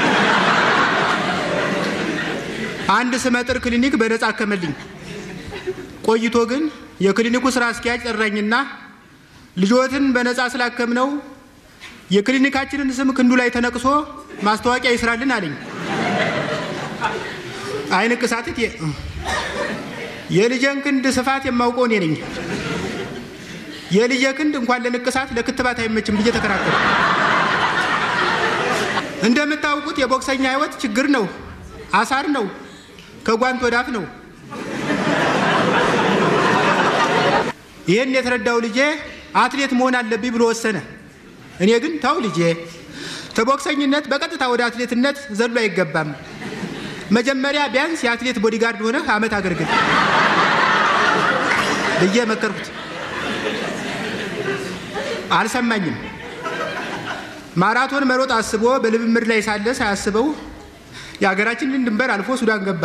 አንድ ስመጥር ክሊኒክ በነጻ አከመልኝ። ቆይቶ ግን የክሊኒኩ ስራ አስኪያጅ ጠራኝና ልጆትን በነጻ ስላከምነው የክሊኒካችንን ስም ክንዱ ላይ ተነቅሶ ማስተዋቂያ ይስራልን አለኝ። አይንቅሳትት የልጄን ክንድ ስፋት የማውቀው እኔ ነኝ። የልጄ ክንድ እንኳን ለንቅሳት ለክትባት አይመችም ብዬ ተከራከረ። እንደምታውቁት የቦክሰኛ ህይወት ችግር ነው፣ አሳር ነው፣ ከጓንት ወዳፍ ነው። ይሄን የተረዳው ልጄ አትሌት መሆን አለብኝ ብሎ ወሰነ። እኔ ግን ታው ልጄ ተቦክሰኝነት በቀጥታ ወደ አትሌትነት ዘሎ አይገባም። መጀመሪያ ቢያንስ የአትሌት ቦዲጋርድ ሆነ አመት አገልግል ብዬ መከርኩት። አልሰማኝም። ማራቶን መሮጥ አስቦ በልምምድ ላይ ሳለ ሳያስበው የሀገራችንን ድንበር አልፎ ሱዳን ገባ።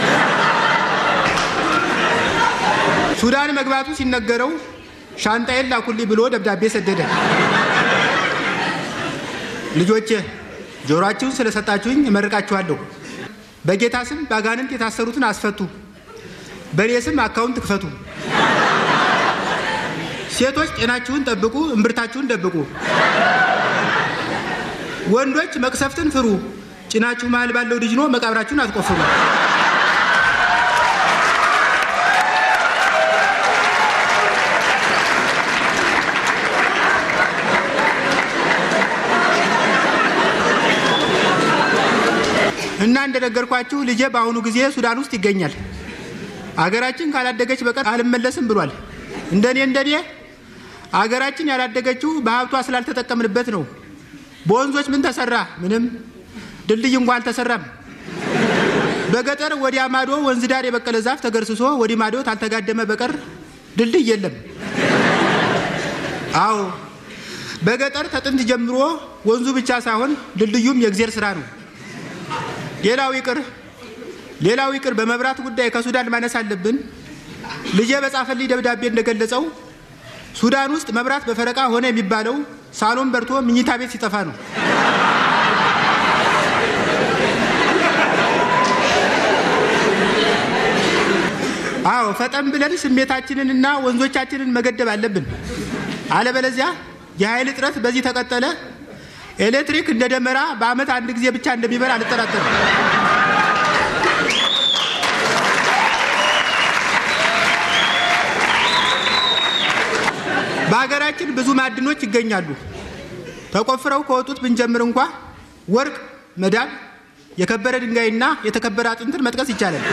ሱዳን መግባቱ ሲነገረው ሻንጣዬን ላኩልኝ ብሎ ደብዳቤ ሰደደ። ልጆቼ ጆሮአችሁን ስለሰጣችሁኝ እመርቃችኋለሁ። በጌታ ስም ባጋንንት የታሰሩትን አስፈቱ፣ በኔ ስም አካውንት ክፈቱ። ሴቶች ጤናችሁን ጠብቁ፣ እምብርታችሁን ደብቁ። ወንዶች መቅሰፍትን ፍሩ፣ ጭናችሁ መሃል ባለው ድጅኖ መቃብራችሁን አትቆፍሩ። እና እንደነገርኳችሁ ልጄ በአሁኑ ጊዜ ሱዳን ውስጥ ይገኛል። አገራችን ካላደገች በቀር አልመለስም ብሏል። እንደኔ አገራችን ያላደገችው በሀብቷ ስላልተጠቀምንበት ነው። በወንዞች ምን ተሰራ? ምንም። ድልድይ እንኳን አልተሰራም። በገጠር ወዲያ ማዶ ወንዝ ዳር የበቀለ ዛፍ ተገርስሶ ወዲ ማዶ ታልተጋደመ በቀር ድልድይ የለም። አዎ በገጠር ተጥንት ጀምሮ ወንዙ ብቻ ሳይሆን ድልድዩም የእግዚአብሔር ስራ ነው። ሌላው ይቅር በመብራት ጉዳይ ከሱዳን ማነስ አለብን። ልጄ በጻፈልኝ ደብዳቤ እንደገለጸው ሱዳን ውስጥ መብራት በፈረቃ ሆነ የሚባለው ሳሎን በርቶ ምኝታ ቤት ሲጠፋ ነው። አዎ ፈጠን ብለን ስሜታችንንና ወንዞቻችንን መገደብ አለብን። አለበለዚያ የኃይል እጥረት በዚህ ተቀጠለ ኤሌክትሪክ እንደ ደመራ በአመት አንድ ጊዜ ብቻ እንደሚበራ አልጠራጠርም። በሀገራችን ብዙ ማዕድኖች ይገኛሉ። ተቆፍረው ከወጡት ብንጀምር እንኳን ወርቅ፣ መዳብ፣ የከበረ ድንጋይና የተከበረ አጥንትን መጥቀስ ይቻላል።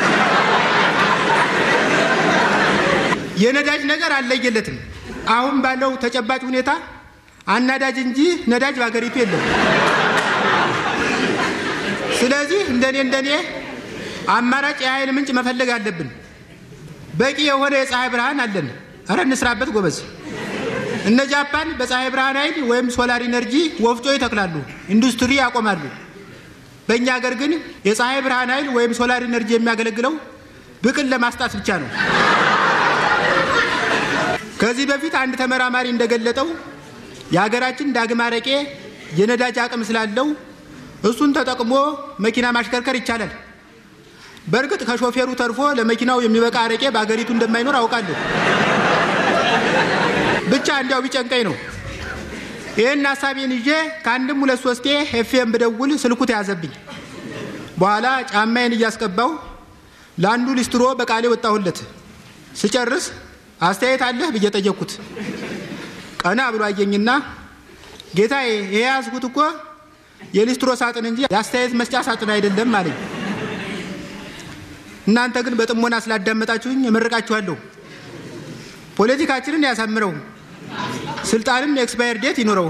የነዳጅ ነገር አለየለትም። አሁን ባለው ተጨባጭ ሁኔታ አናዳጅ እንጂ ነዳጅ በአገሪቱ የለም። ስለዚህ እንደኔ አማራጭ የኃይል ምንጭ መፈለግ አለብን። በቂ የሆነ የፀሐይ ብርሃን አለን። አረ እንስራበት ጎበዝ። እነ ጃፓን በፀሐይ ብርሃን ኃይል ወይም ሶላር ኢነርጂ ወፍጮ ይተክላሉ፣ ኢንዱስትሪ ያቆማሉ። በእኛ ሀገር ግን የፀሐይ ብርሃን ኃይል ወይም ሶላር ኢነርጂ የሚያገለግለው ብቅል ለማስጣት ብቻ ነው። ከዚህ በፊት አንድ ተመራማሪ እንደገለጠው የሀገራችን ዳግም አረቄ የነዳጅ አቅም ስላለው እሱን ተጠቅሞ መኪና ማሽከርከር ይቻላል። በእርግጥ ከሾፌሩ ተርፎ ለመኪናው የሚበቃ አረቄ በአገሪቱ እንደማይኖር አውቃለሁ። ብቻ እንዲያው ቢጨንቀኝ ነው። ይሄን ሐሳቤን ይዤ ከአንድም ሁለት ሶስቴ ኤፍኤም ብደውል ስልኩ ተያዘብኝ። በኋላ ጫማዬን እያስቀባው ለአንዱ ሊስትሮ በቃሌ ወጣሁለት። ስጨርስ አስተያየት አለህ ብዬ ጠየቅኩት። ቀና ብሎ አየኝና ጌታዬ ይሄ ያዝኩት እኮ የሊስትሮ ሳጥን እንጂ የአስተያየት መስጫ ሳጥን አይደለም አለኝ። እናንተ ግን በጥሞና ስላዳመጣችሁኝ እመርቃችኋለሁ። ፖለቲካችንን ያሳምረው፣ ስልጣንም ኤክስፓየር ዴት ይኖረው።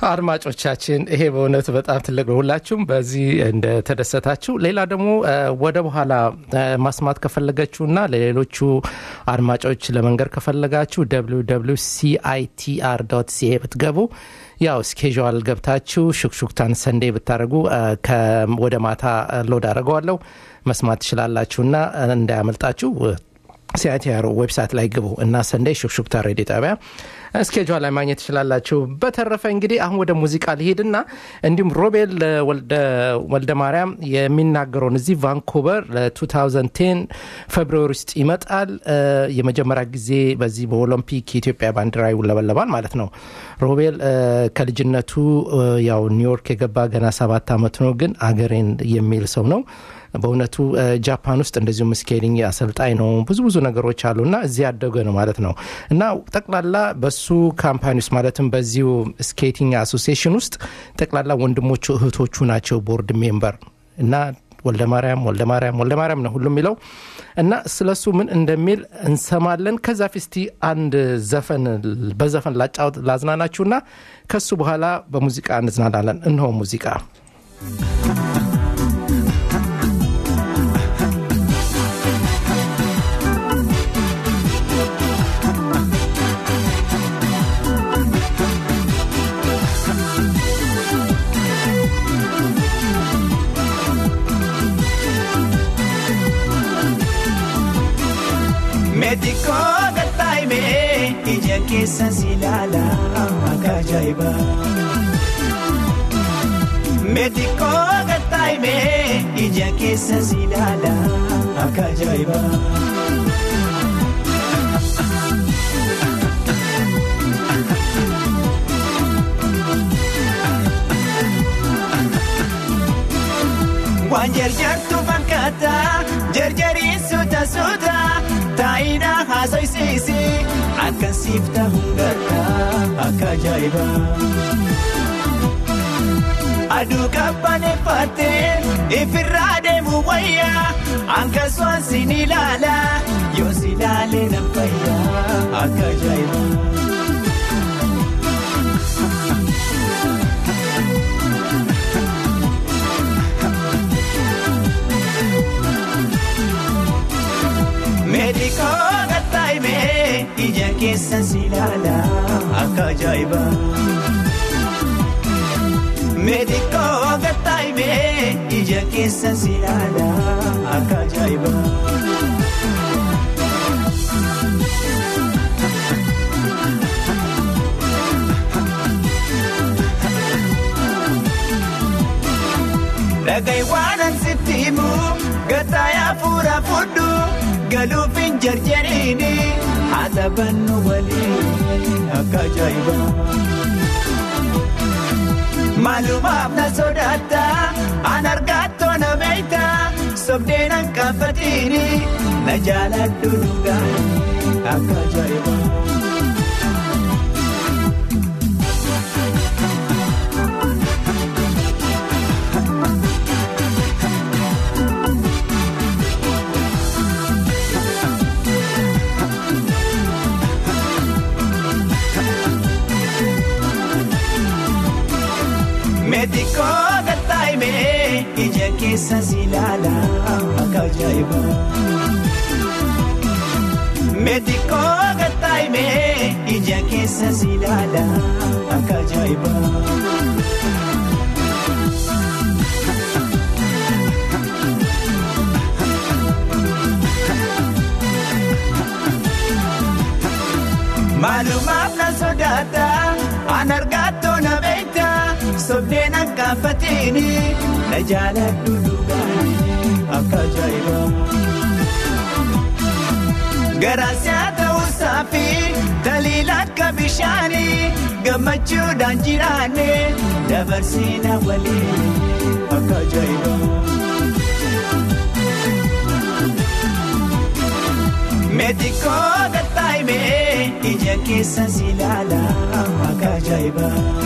አድማጮቻችን ይሄ በእውነቱ በጣም ትልቅ ነው። ሁላችሁም በዚህ እንደተደሰታችሁ ሌላ ደግሞ ወደ በኋላ ማስማት ከፈለጋችሁና ለሌሎቹ አድማጮች ለመንገር ከፈለጋችሁ www.citr.ca ብትገቡ ያው ስኬጁል ገብታችሁ ሹክሹክታን ሰንዴ ብታረጉ ወደ ማታ ሎድ አደርገዋለሁ መስማት ትችላላችሁና እንዳያመልጣችሁ ሲአይቲአር ዌብሳይት ላይ ግቡ እና ሰንዴ ሹክሹክታ ሬዲዮ ጣቢያ ስኬጁል ላይ ማግኘት ትችላላችሁ። በተረፈ እንግዲህ አሁን ወደ ሙዚቃ ልሄድና እንዲሁም ሮቤል ወልደ ማርያም የሚናገረውን እዚህ ቫንኩቨር ለ2010 ፌብሩዋሪ ውስጥ ይመጣል። የመጀመሪያ ጊዜ በዚህ በኦሎምፒክ የኢትዮጵያ ባንዲራ ይውለበለባል ማለት ነው። ሮቤል ከልጅነቱ ያው ኒውዮርክ የገባ ገና 7 አመት ነው፣ ግን አገሬን የሚል ሰው ነው። በእውነቱ ጃፓን ውስጥ እንደዚሁም ስኬቲንግ አሰልጣኝ ነው። ብዙ ነገሮች አሉና እዚህ ያደገ ነው ማለት ነው። እና ጠቅላላ በሱ ካምፓኒ ውስጥ ማለትም በዚሁ ስኬቲንግ አሶሲዬሽን ውስጥ ጠቅላላ ወንድሞቹ እህቶቹ ናቸው ቦርድ ሜምበር እና ወልደ ማርያም ነው ሁሉም የሚለው እና ስለሱ ምን እንደሚል እንሰማለን። ከዛ ፊስቲ አንድ በዘፈን ላዝናናችሁና ከሱ በኋላ በሙዚቃ እንዝናናለን። እነሆ ሙዚቃ Medico gattaime ija keessa silala akajaiba Medico gattaime ija keessa silala akajaiba Wanjarjartu bankata jarjari suta Taina hasoi sisi akan sifta hungarta akajaiba Adu kapane pate ifirade muwaya anka swan sinilala yo silale nampaya akajaiba Medico gattaime ija keessa silala akajaiba Medico gattaime ija keessa silala akajaiba Dagai wanan sitimu gattaya pura fudu Galufin jarjarini hatabannu wali akajaiba Malumaf na sodata anargato na beita sobdenan kafatini najaladdu dugani akajaiba Medico gattaime ija keessa silala akajaiba Medico gattaime ija keessa silala akajaiba Malumaf na sodata anargato na beita sobdenan kafatini najaladdu dugani akajaiba Garasata usafi dalilat kabishani gamachudan jirane dabarsina wali akajaiba Medico gattaime ija keessa silala akajaiba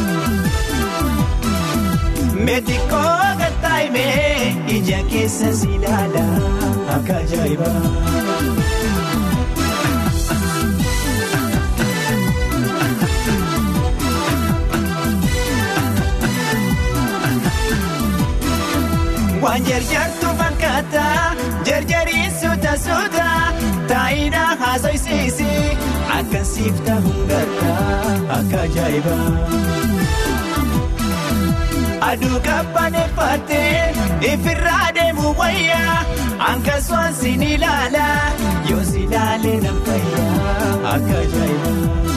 Medico gattaime ija keessa silala akajaiba waan jarjartu fakkaata jarjarii suuta suuta taa'ina haasoysiisi akkan siif ta'uun garta akka ajaa'iba. Aduu qabbaneeffattee ifirraa deemu wayyaa akkasumas sin ilaala yoo si ilaalee nan fayyaa akka ajaa'iba.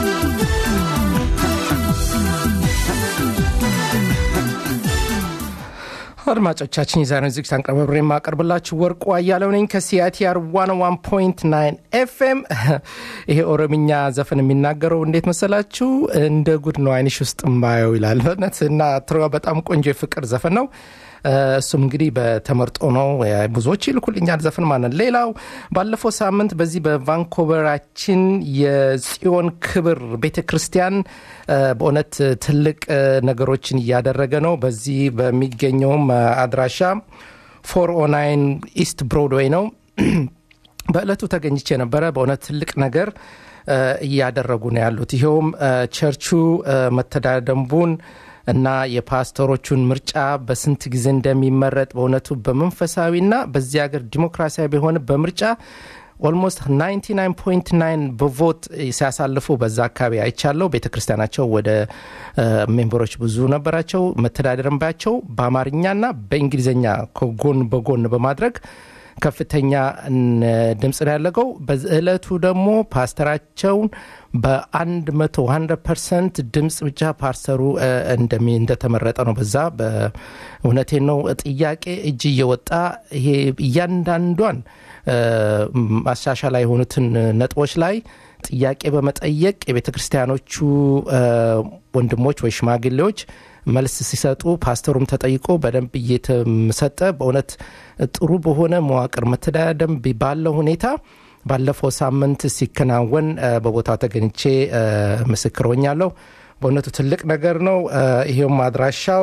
አድማጮቻችን የዛሬውን ዝግጅት አንቀርበብሬ ማቀርብላችሁ ወርቁ አያለው ነኝ ከሲአይቲአር 101.9 ኤፍኤም። ይሄ ኦሮምኛ ዘፈን የሚናገረው እንዴት መሰላችሁ? እንደ ጉድ ነው አይንሽ ውስጥ ማየው ይላል። እና በጣም ቆንጆ የፍቅር ዘፈን ነው። እሱም እንግዲህ በተመርጦ ነው ብዙዎች ይልኩልኛል ዘፈን ማለት። ሌላው ባለፈው ሳምንት በዚህ በቫንኮቨራችን የጽዮን ክብር ቤተክርስቲያን በእውነት ትልቅ ነገሮችን እያደረገ ነው። በዚህ በሚገኘውም አድራሻ 409 ኢስት ብሮድዌይ ነው። በእለቱ ተገኝቼ ነበረ። በእውነት ትልቅ ነገር እያደረጉ ነው ያሉት። ይሄውም ቸርቹ መተዳደሪያ ደንቡን እና የፓስተሮቹን ምርጫ በስንት ጊዜ እንደሚመረጥ በእውነቱ በመንፈሳዊና በዚህ ሀገር ዲሞክራሲያዊ ቢሆን በምርጫ ኦልሞስት 99.9 በቮት ሲያሳልፉ በዛ አካባቢ አይቻለው። ቤተክርስቲያናቸው ወደ ሜምበሮች ብዙ ነበራቸው። መተዳደሪያቸው በአማርኛና በእንግሊዝኛ ጎን በጎን በማድረግ ከፍተኛ ድምጽ ነው ያለገው። በእለቱ ደግሞ ፓስተራቸውን በ100% ድምጽ ብቻ ፓስተሩ እንደተመረጠ ነው። በዛ በእውነቴ ነው ጥያቄ እጅ እየወጣ ይሄ እያንዳንዷን ማሻሻያ ላይ የሆኑትን ነጥቦች ላይ ጥያቄ በመጠየቅ የቤተክርስቲያኖቹ ወንድሞች ወይ ሽማግሌዎች መልስ ሲሰጡ ፓስተሩም ተጠይቆ በደንብ እየተሰጠ በእውነት ጥሩ በሆነ መዋቅር መተዳደሪያ ደንብ ባለው ሁኔታ ባለፈው ሳምንት ሲከናወን በቦታው ተገኝቼ ምስክር ሆኛለሁ። በእውነቱ ትልቅ ነገር ነው። ይሄውም አድራሻው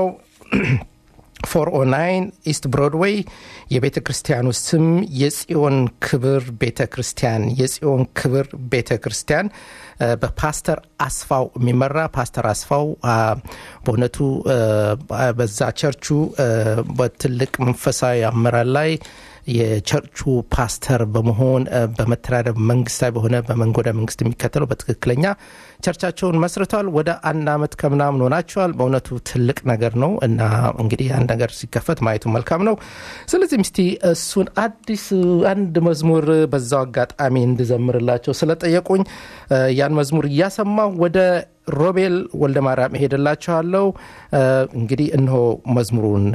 409 ኢስት ብሮድዌይ የቤተክርስቲያኑ ስም የጽዮን ክብር ቤተክርስቲያን የጽዮን ክብር ቤተክርስቲያን በፓስተር አስፋው የሚመራ ፓስተር አስፋው በእውነቱ በዛ ቸርቹ በትልቅ መንፈሳዊ አመራር ላይ የቸርቹ ፓስተር በመሆን በመተዳደር መንግስታዊ በሆነ በመንጎዳ መንግስት የሚከተለው በትክክለኛ ቸርቻቸውን መስርቷል። ወደ 1 አመት ከምናምን ሆናቸዋል። በእውነቱ ትልቅ ነገር ነው እና እንግዲህ አንድ ነገር ሲከፈት ማየቱ መልካም ነው። ስለዚህ እስቲ እሱን አዲስ አንድ መዝሙር በዛው አጋጣሚ እንድዘምርላቸው ስለጠየቁኝ ያን መዝሙር እያሰማው ወደ ሮቤል ወልደማርያም ሄደላቸዋለሁ። እንግዲህ እነሆ መዝሙሩን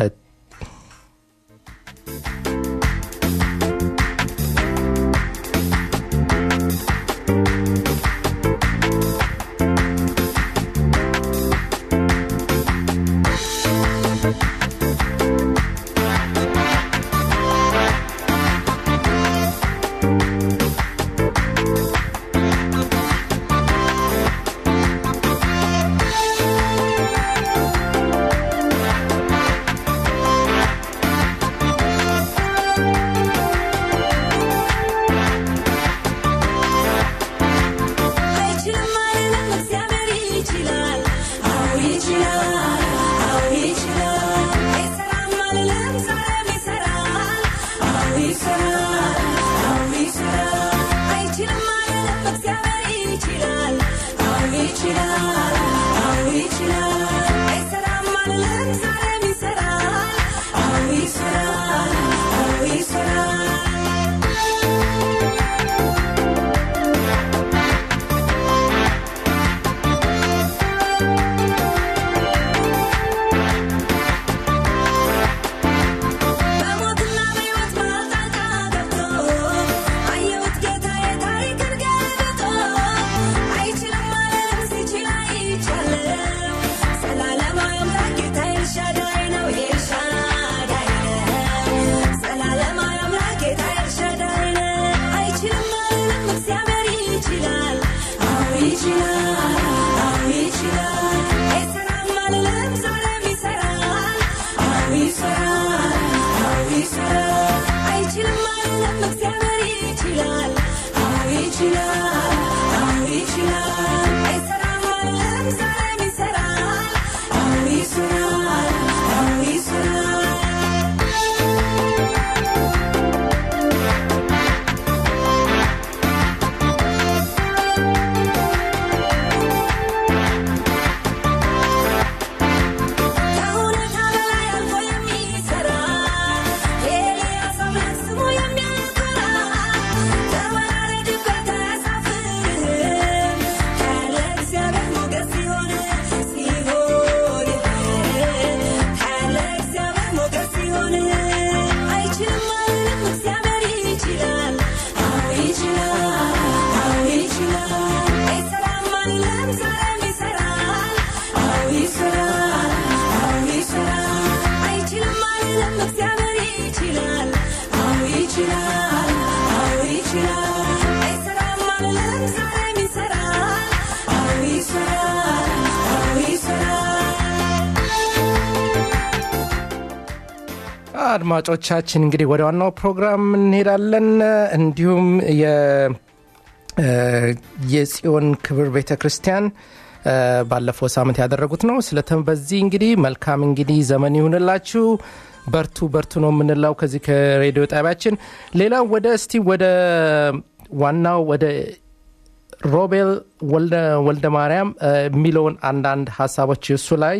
አድማጮቻችን እንግዲህ ወደ ዋናው ፕሮግራም እንሄዳለን እንዲሁም የጽዮን ክብር ቤተክርስቲያን ባለፈው ሳምንት ያደረጉት ነው ስለተም በዚህ እንግዲህ መልካም እንግዲህ ዘመን ይሁንላችሁ በርቱ ነው የምንላው ከዚህ ከሬዲዮ ጣቢያችን ሌላው ወደ ዋናው ወደ ሮቤል ወልደ ማርያም ሚሊዮን አንዳንድ ሐሳቦች እሱ ላይ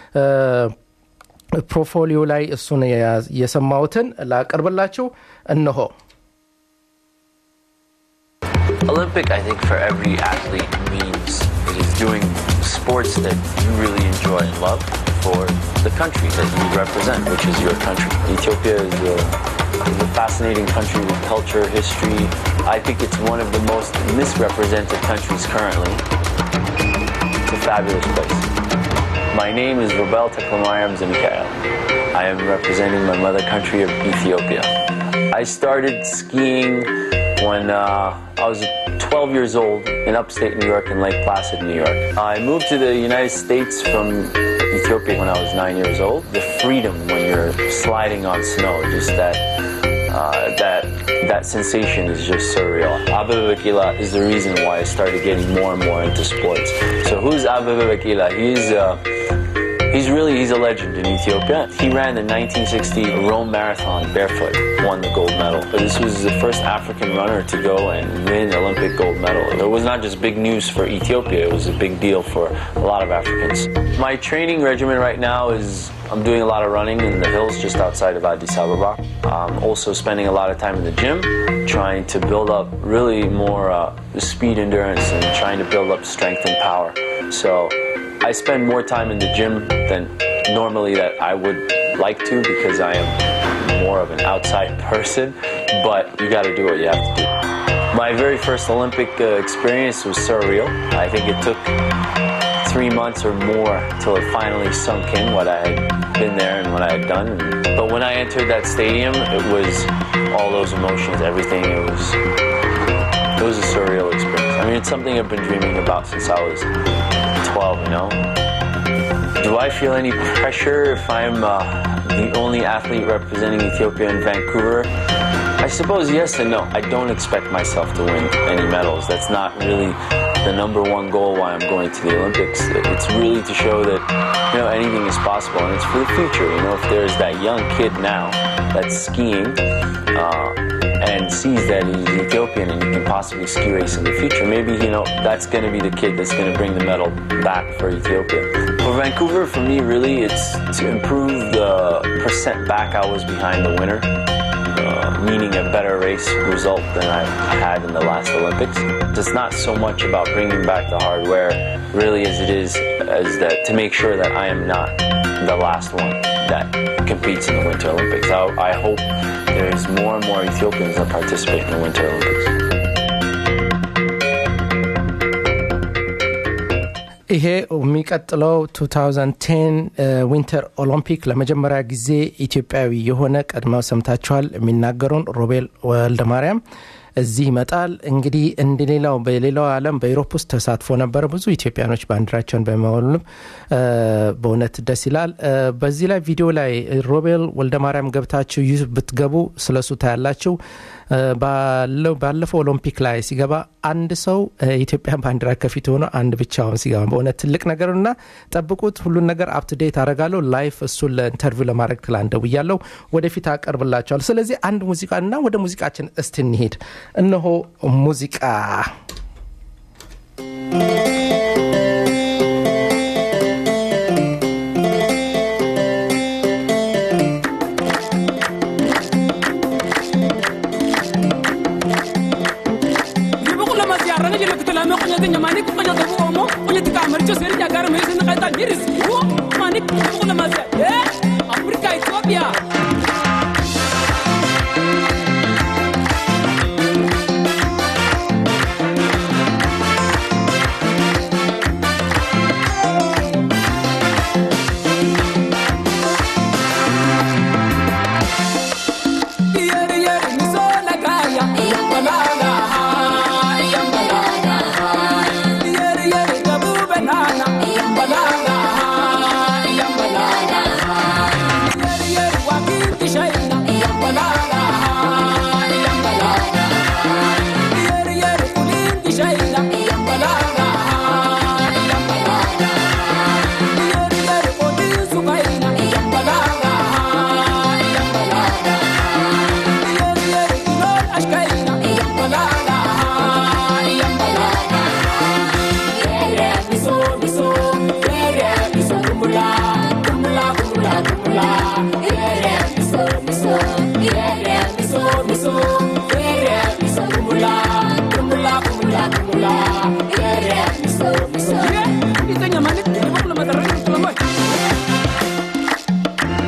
ፕሮፎሊዮ ላይ እሱን የሰማውትን ላቀርብላችሁ እነሆ Olympic, I think, for every athlete means it is doing sports that you really enjoy and love for the country that you represent, which is your country. Ethiopia is a fascinating country with culture, history. I think it's one of the most misrepresented countries currently. It's a fabulous place. My name is Robel Teklemariam Zemikael. I am representing my mother country of Ethiopia. I started skiing when I was 12 years old in upstate New York in Lake Placid, New York. I moved to the United States from Ethiopia when I was 9 years old. The freedom when you're sliding on snow, just that sensation is just surreal. Abebe Bikila is the reason why I started getting more and more into sports. So who's Abebe Bikila? He's a legend in Ethiopia. He ran the 1960 Rome Marathon barefoot, won the gold medal. But this was the first African runner to go and win Olympic gold medal. It was not just big news for Ethiopia, it was a big deal for a lot of Africans. My training regimen right now is I'm doing a lot of running in the hills just outside of Addis Ababa. I'm also spending a lot of time in the gym, trying to build up really more speed endurance and trying to build up strength and power. So I spend more time in the gym than normally that I would like to because I am more of an outside person, but you got to do what you have to do. My very first Olympic experience was surreal. I think it took 3 months or more till it finally sunk in what I had been there and what I had done. But when I entered that stadium, it was all those emotions, everything. It was a surreal experience. I mean, it's something I've been dreaming about since I was 12, you know. Do I feel any pressure if I'm the only athlete representing Ethiopia in Vancouver? I suppose yes and no. I don't expect myself to win any medals. That's not really the number one goal why I'm going to the Olympics. It's really to show that, you know, anything is possible, and it's for the future. You know, if there's that young kid now that's skiing and sees that he's Ethiopian and he can possibly ski race in the future, maybe, you know, that's going to be the kid that's going to bring the medal back for Ethiopia. For Vancouver, for me, really, it's to improve the percent back I was behind the winner. Meaning a better race result than I had in the last Olympics. It's not so much about bringing back the hardware, really, as it is as that to make sure that I am not the last one that competes in the Winter Olympics. I hope there's more and more Ethiopians that participate in the Winter Olympics. ይሄ የሚቀጥለው 2010 ዊንተር ኦሎምፒክ ለመጀመሪያ ጊዜ ኢትዮጵያዊ የሆነ ቀድመው ሰምታችኋል የሚናገሩን ሮቤል ወልደ ማርያም እዚህ ይመጣል እንግዲህ እንደሌላው በሌላው ዓለም በዩሮፕ ውስጥ ተሳትፎ ነበር ብዙ ኢትዮጵያኖች ባንዲራቸውን በመወልም በእውነት ደስ ይላል በዚህ ላይ ቪዲዮ ላይ ሮቤል ወልደ ማርያም ገብታችሁ ብትገቡ ስለሱ ታያላችሁ ባለፈው ኦሎምፒክ ላይ ሲገባ አንድ ሰው ኢትዮጵያ ባንዲራ ከፊት ሆኖ አንድ ብቻውን ሲገባ በእውነት ትልቅ ነገርና ጠብቁት ሁሉን ነገር አፕ ቱ ዴት አደርጋለሁ ላይፍ እሱ ለኢንተርቪው ለማድረግ ትላንደው ይያለው ወደፊት አቀርብላችኋለሁ ስለዚህ አንድ ሙዚቃና ወደ ሙዚቃችን እስቲ እንሄድ እነሆ ሙዚቃ Banana,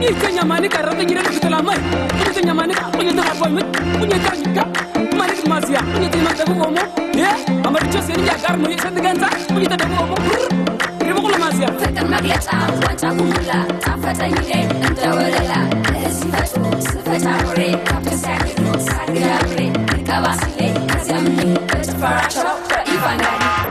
ይተኛ ማን ቀረበኝ ይረክ ተላማይ ይተኛ ማን ቆይ ተራፎይ ምን ታንካ ማን ማዚያ ምን ተመደቡ ቆሞ አመርቾ ሲንያ ጋር ነው ይሰንገንታ ምን ተደቡ ቆሞ ይብቁ ማዚያ ፍቅር መግለጫ ዋንጫ ኩላ ታፈተኝ እንደወለላ ሲፈቱ ስፈታውሬ ካፕሳይሩ ሳግላብሬ ከባስሌ ከዚያም በተፈራቸው ኢቫና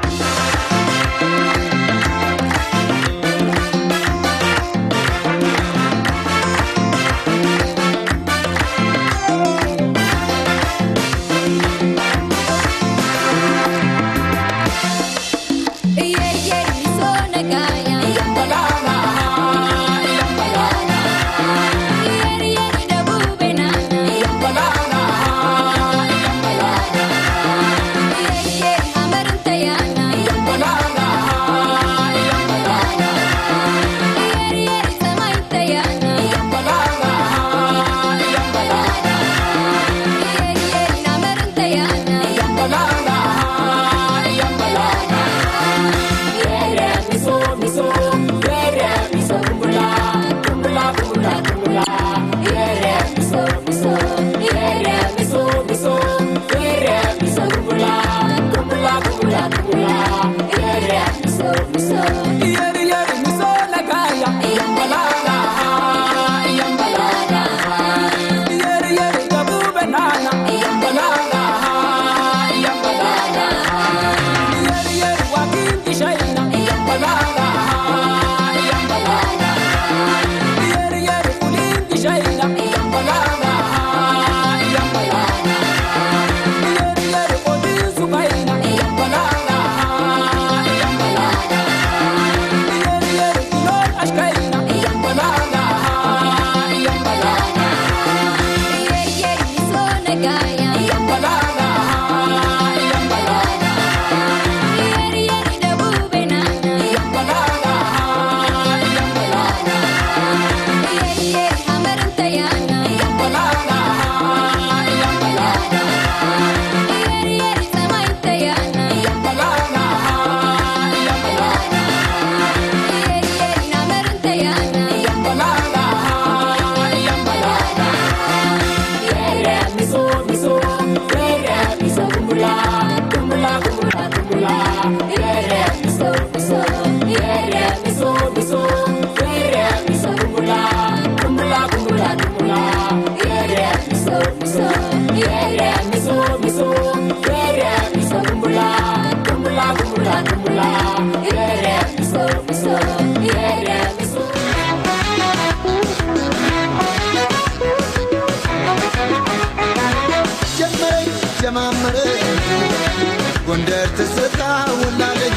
ጎንደር ትዝታ ውላለኝ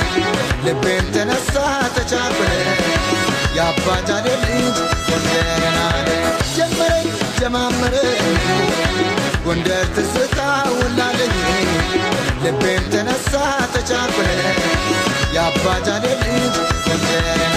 ልቤም ተነሳ ተቻኩለ ያባጃሌ ልጅ ጎንደርና ጀመረኝ ጀማመረ ጎንደር ትዝታ ውላለኝ ልቤም ተነሳ ተቻኩለ ያባጃሌ ልጅ ጎንደርና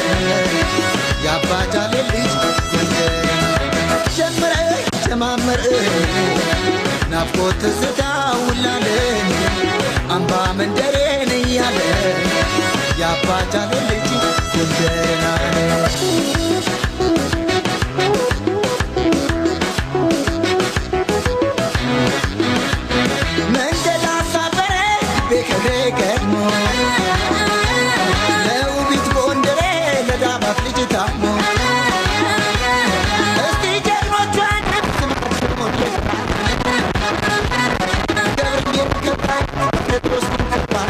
ያባጃሌ ልጅ ጀመረ ጀማመረ ናፍቆት ትዝታ ውላለን አምባ መንደሬን እያለ ያባጃሌ ልጅ ጎንደርናለ መንደላ ሳበረ ቤከሬ ገድሞ ለውቢት ጎንደሬ ለዳባት ልጅ ታሞ እስቲ ጀግኖቿን ገብርዬ ገባይ ጴጥሮስ ገባይ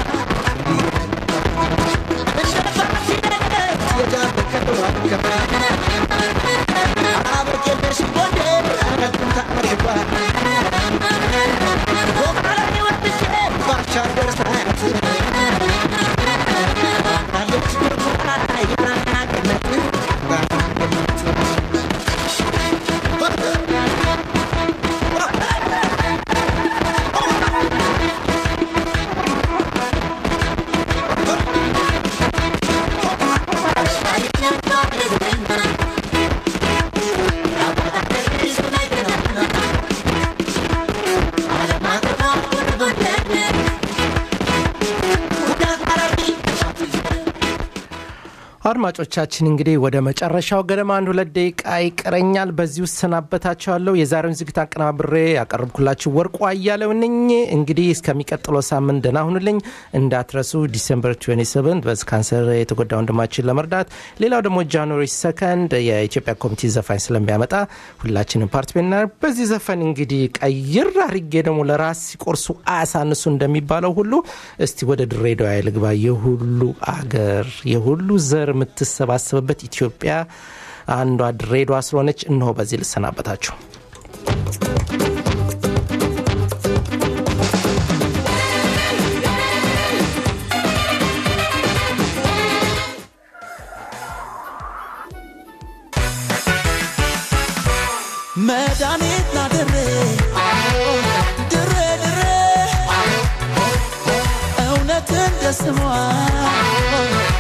አድማጮቻችን እንግዲህ ወደ መጨረሻው ገደማ 1-2 ደቂቃ ይቀረኛል በዚሁ ሰናበታችኋለሁ የዛሬውን ዝግጅት አቀናብሬ ያቀርብኩላችሁ ወርቁ አያሌው ነኝ እንግዲህ እስከሚቀጥለው ሳምንት ደህና ሁኑልኝ እንዳትረሱ ዲሴምበር 27 በዚህ ካንሰር የተጎዳ ወንድማችን ለመርዳት ሌላው ደግሞ ጃንዋሪ 2 የኢትዮጵያ ኮሚቴ ዘፋኝ ስለሚያመጣ ሁላችንም ፓርቲና በዚህ ዘፈን እንግዲህ ቀይር አድርጌ ደግሞ ለራስ ሲቆርሱ አያሳንሱ እንደሚባለው ሁሉ እስቲ ወደ ድሬዳዋ ልግባ የሁሉ አገር የሁሉ ዘር የምትሰባሰብበት ኢትዮጵያ አንዷ ድሬዳዋ ስለሆነች እነሆ በዚህ ልሰናበታችሁ መድኃኒት ናድሬ ድሬ ድሬ እውነት እንደስሟ